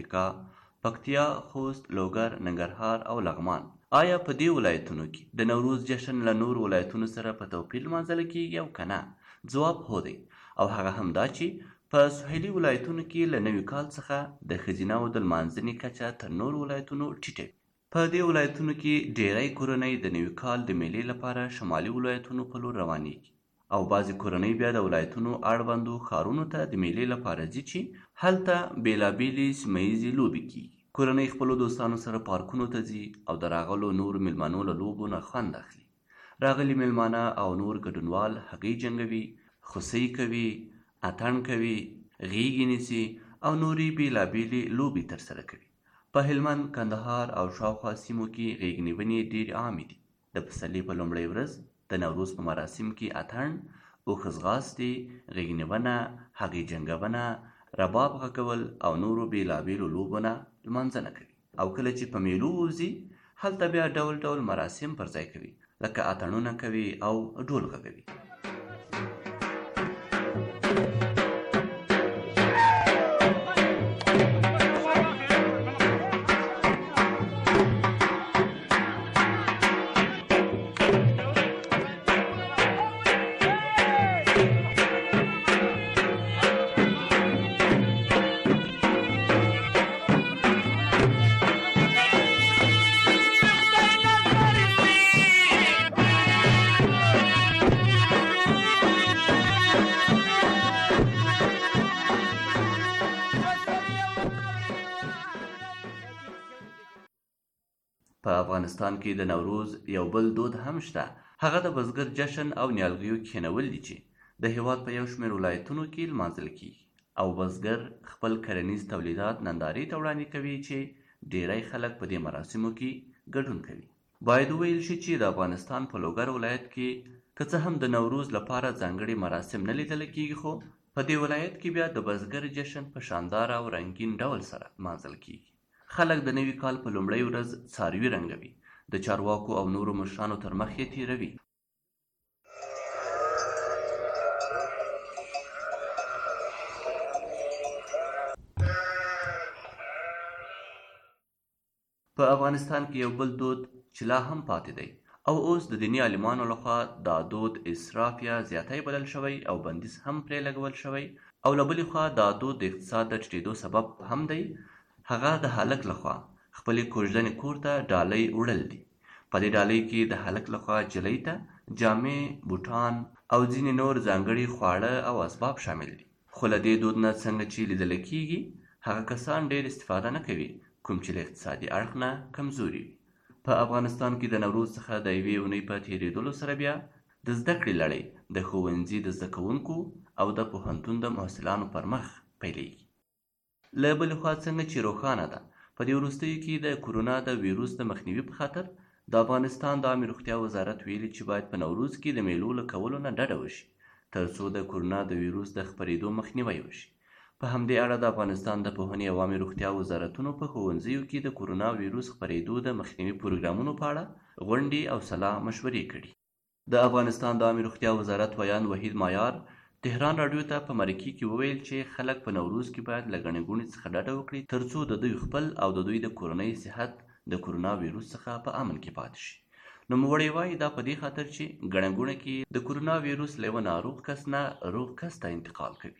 پکتیا، خوست، لوګر، ننګرهار او لغمان. آیا په دې ولایتونو کې د نوروز جشن له نورو ولایتونو سره په توپیر لمانځل کیږي او که نه؟ ځواب هو دی، او هغه هم دا چې په سهیلي ولایتونو کې له نوي کال څخه د ښځیناو د لمانځنې کچه تر نورو ولایتونو ټیټه وي. په دې ولایتونو کې ډیری کورنۍ د نوي کال د میلې لپاره شمالي ولایتونو په لور روانېږي او بعضې کورنۍ بیا د ولایتونو اړوندو ښارونو ته د میلې لپاره ځي چې هلته بېلابېلې سیمه ییزې لوبې کیږي. کورنۍ خپلو دوستانو سره پارکونو ته ځي او د راغلو نورو میلمنو له لوبو نه خوند اخلي. راغلي میلمانه او نور ګډونوال هګۍ جنګوي، خوسۍ کوي، اتڼ کوي، غېږې نیسي او نورې بېلابېلې لوبې ترسره کوي. په هلمند، کندهار او شاوخوا سیمو کې غېږ نیونې ډېرې عامې دي. د پسرلي په لومړۍ ورځ د نوروز په مراسم کې اتڼ، اوښ ځغاستې، غېږ نیونه، هګۍ جنګونه، رباب غږول او نورو بېلابېلو لوبو نه لمانځنه کوي. او کله چې په میلو وځي هلته بیا ډول ډول مراسم پر ځای کوي، لکه اتڼونه کوي او ډول غږوي. په افغانستان کې د نوروز یو بل دود هم شته، هغه د بزګر جشن او نیالګیو کښېنول دي چې د هېواد په یو شمېر ولایتونو کې لمانځل کیږي او بزګر خپل کرنیز تولیدات نندارې ته وړاندې کوي چې ډیری خلک په دې مراسمو کې ګډون کوي. باید وویل شي چې د افغانستان په لوګر ولایت کې که څه هم د نوروز لپاره ځانګړي مراسم نه لیدل کیږي، خو په دې ولایت کې بیا د بزګر جشن په شاندار او رنګین ډول سره لمانځل کیږي. خلک د نوي کال په لومړۍ ورځ څاروي رنګوي، د چارواکو او نورو مشرانو تر مخ یې تیروي. په افغانستان کې یو بل دود چې لا هم پاتې دی او اوس د دیني عالمانو لخوا دا دود اسراف یا زیاتی بلل شوی او بندیز هم پرې لګول شوی او له بلې خوا دا دود د اقتصاد د ټیټېدو سبب هم دی. هغه د هلک لخوا خپلې کوژدنې کور ته ډالۍ وړل دي. په دې ډالۍ کې د هلک لخوا جلۍ ته جامې، بوټان او ځینې نور ځانګړي خواړه او اسباب شامل دي. خو له دې دود نه څنګه چې لیدل کېږي هغه کسان ډېر استفاده نه کوي کوم چې له اقتصادي اړخ نه کمزوري وي. په افغانستان کې د نوروز څخه د یوې اونۍ په تېرېدلو سره بیا د زده کړې لړۍ د ښوونځي د زده کوونکو او د پوهنتون د محصلانو پر مخ پیلېږي. له بلې خوا څنګه چې روښانه ده په دې وروستیو کې د کورونا د ویروس د مخنیوي په خاطر د افغانستان د عامې روغتیا وزارت ویلي چې باید په نوروز کې د میلو له کولو نه ډډه وشي تر څو د کورونا د ویروس د خپرېدو مخنیوی وشي. په همدې اړه د افغانستان د پوهنې او عامې روغتیا وزارتونو په ښوونځیو کې د کورونا ویروس خپرېدو د مخنیوي پروګرامونو په اړه غونډې او سلا مشورې کړي. د افغانستان د عامې روغتیا وزارت ویان وحید مایار تهران راډیو ته په مرکې کې وویل چې خلک په نوروز کې باید له ګڼې ګوڼې څخه ډډه وکړي تر څو د دوی خپل او د دوی د کورنۍ صحت د کورونا ویروس څخه په امن کې پاتې شي. نوموړی وایي دا په دې خاطر چې ګڼه ګوڼه کې د کورونا ویروس له یوه ناروغ کس نه روغ کس ته انتقال کوي.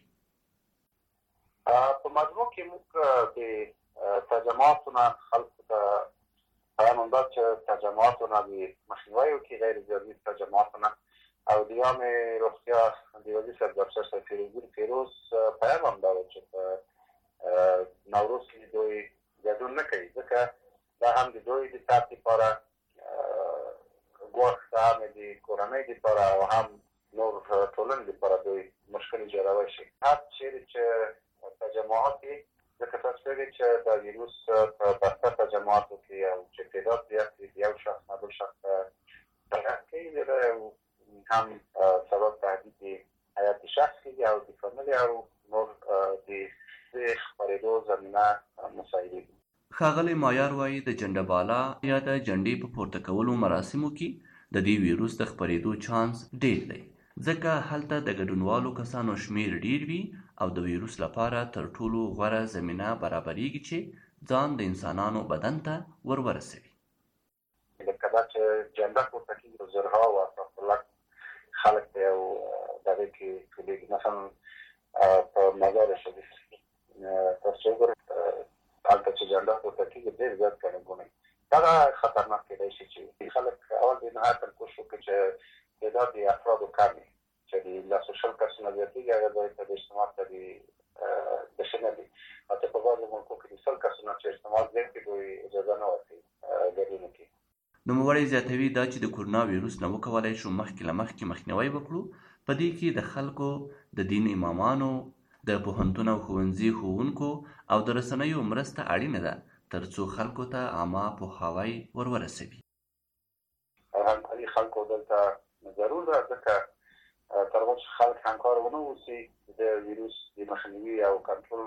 په مجموع کې موږ د تجمعاتو نه خلکو ته پیغام هم دا چې تجمعاتو نه د مخنیوی وکړي، غیر ضروري تجمعاتو نه، او د عامې روغتیا د وزیر صاحب ډاکټر صاحب فیروز پیغام هم دا و چې په نوروز کې دوی ګډون نه کوي، ځکه دا هم د دوی د صحت لپاره ګواښ ده، هم د کورنۍ لپاره او هم نور ټولنې لپاره دوی مشکل جوړولی شي. هر چیرې چې تجمعات دي، ځکه تاسو پوهېږئ چې دا ویروس په بسته تجمعاتو کې او چې تعداد زیات وي، یو شخص نه بل شخص ته تغذیه کوي، دا هم سبب تهدید د حیات شخص کېږي او د فامیل او نور د خپرېدو زمینه مساعدوي. ښاغلی مایار وایي د جنډه بالا یا د جنډې په پورته کولو مراسمو کې د دې ویروس د خپرېدو چانس ډېر دی، ځکه هلته د ګډونوالو کسانو شمیر ډېر وي او د ویروس لپاره تر ټولو غوره زمینه برابریږي چې ځان د انسانانو بدن ته ورسوي. لکه دا چې جنډه پورته کېږي، زرها او استغفرالله خلک دی او دغې کې ټولېږي. مثلا په مزار شریف تاسو وګورئ هلته چې جنډه پورته کېږي ډېر زیات ګڼه ګوڼه وي. دغه خطرناک کېدای شي چې خلک اول د نهایت کوشش وکړي چې تعداد د افرادو کم وي، چې د لسو شل کسونه زیاتېږي، هغه ځای ته د اجتماع ته د ښه نه دي. حتی په بعضو ملکو کې د سل کسونه چې اجتماع زیات کړي دوی اجازه نه ورکوي ګډون وکړي. نوموړی زیاتوي دا چې د کورونا ویروس نه وکولی شو مخکې له مخکې مخنیوی وکړو. په دې کې د خلکو د دین امامانو، د پوهنتون او ښوونځي ښوونکو او د رسنیو مرسته اړینه ده تر څو خلکو ته عامه پوهاوی ورسوي. همکاري خلکو دلته ضرور ده، ځکه تر اوسه خلک همکار ونه اوسي د ویروس د مخنیوي او کنټرول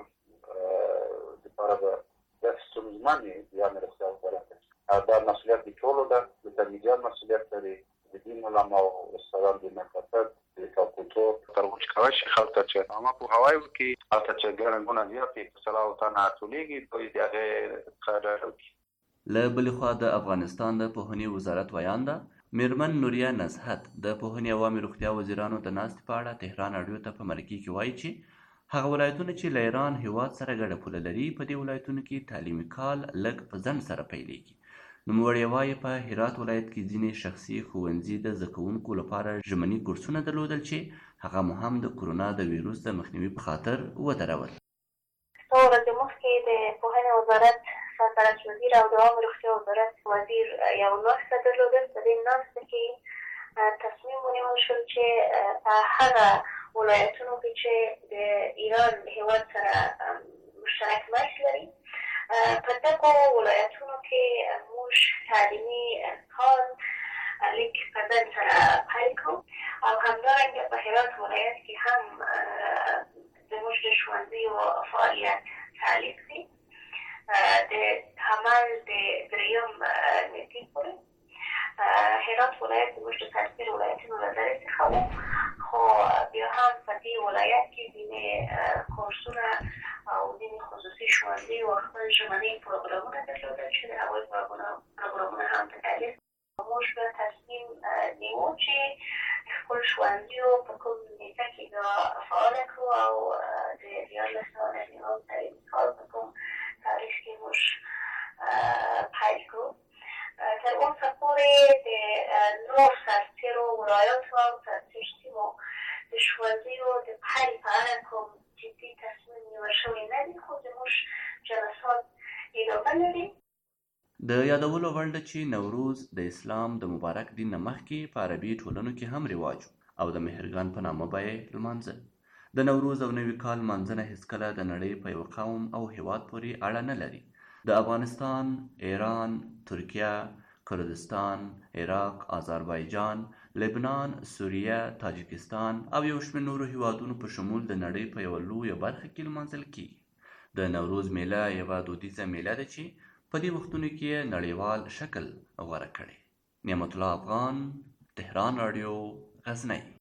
لپاره به داسې ستونزمن وي د عامې روغتیا وزارت. دا مسؤلیت د ټولو ده، د تلمیذیان مسؤلیت لري، د دین علماو، استادان د مکاتب، د کلتور تر اوسه کولی شي خلکو ته چې عامه پوهاوی وکړي. هلته چې ګڼه ګوڼه زیات وي، په سلاو تنه ټولېږي، دوی د هغې څخه ډډه وکړي. له بلې خوا د افغانستان د پوهنې وزارت ویان ده میرمن نوریه نزهت د پوهنې او عامې روغتیا وزیرانو د ناستې په اړه تهران راډیو ته په مرکې کې وایي چې هغه ولایتونه چې له ایران هېواد سره ګډه پوله لري په دې ولایتونو کې تعلیمي کال لږ په ځنډ سره پیلېږي. نوموړی وایي په هرات ولایت کې ځینې شخصي ښوونځي د زده کوونکو لپاره ژمني کورسونه درلودل چې هغه مو هم د کورونا د ویروس د مخنیوي په خاطر ودرول. څو ورځې مخکې د پوهنې وزارت سرپرست وزیر او د عامې روغتیا وزارت وزیر یو ناسته درلودل. په دې ناسته کې تصمیم ونیول شو چې په هغه ولایتونو کې چې د ایران هیواد سره مشترک مرز لري په دغو ولایتونو کې موږ تعلیمي کار لیک په ځان سره پیل کړو او همدارنګه په هرات ولایت کې هم زموږ د ښوونځیو فعالیت تعلیق دی د حمل د دریم نیټې پورې هرات ولایت زموږ د څلور ولایتونو له ډلې څخه و خو بیا هم په دې ولایت کې ځینې کورسونه او ځینې خصوصي ښوونځي او خپل ژبني پروګرامونه درلودل چې د هغوی پروګرامونه هم په تعلیق موږ به تصمیم نیو چې خپل ښوونځیو په کوم نیټه کې بیا فعاله کړو او د 14 تعلیمي کال په کوم تاریخ کې موږ پیل کړو تر اوسه پورې د نور سرتېرو ولایاتو او سرتېر سیمو د ښوونځیو د پیل په اړه کوم جدي تصمیم نیول شوی نه دی خو زموږ جلسات ادامه لري د یادولو وړ ده چې نوروز د اسلام د مبارک دین نه مخکې په عربي ټولنو کې هم رواج او د مهرګان په نامه به یې لمانځه. د نوروز او نوي کال لمانځنه هیڅکله د نړۍ په یو قوم او هیواد پورې اړه نه لري. د افغانستان، ایران، ترکیه، کردستان، عراق، آذربایجان، لبنان، سوریه، تاجکستان او یو شمېر نورو هیوادونو په شمول د نړۍ په یوه لویه برخه کې لمانځل کیږي. د نوروز میله یوه دودیزه میله ده چې په دې وختونو کې یې نړیوال شکل غوره کړی. نعمت الله افغان، تهران رادیو، غزنی.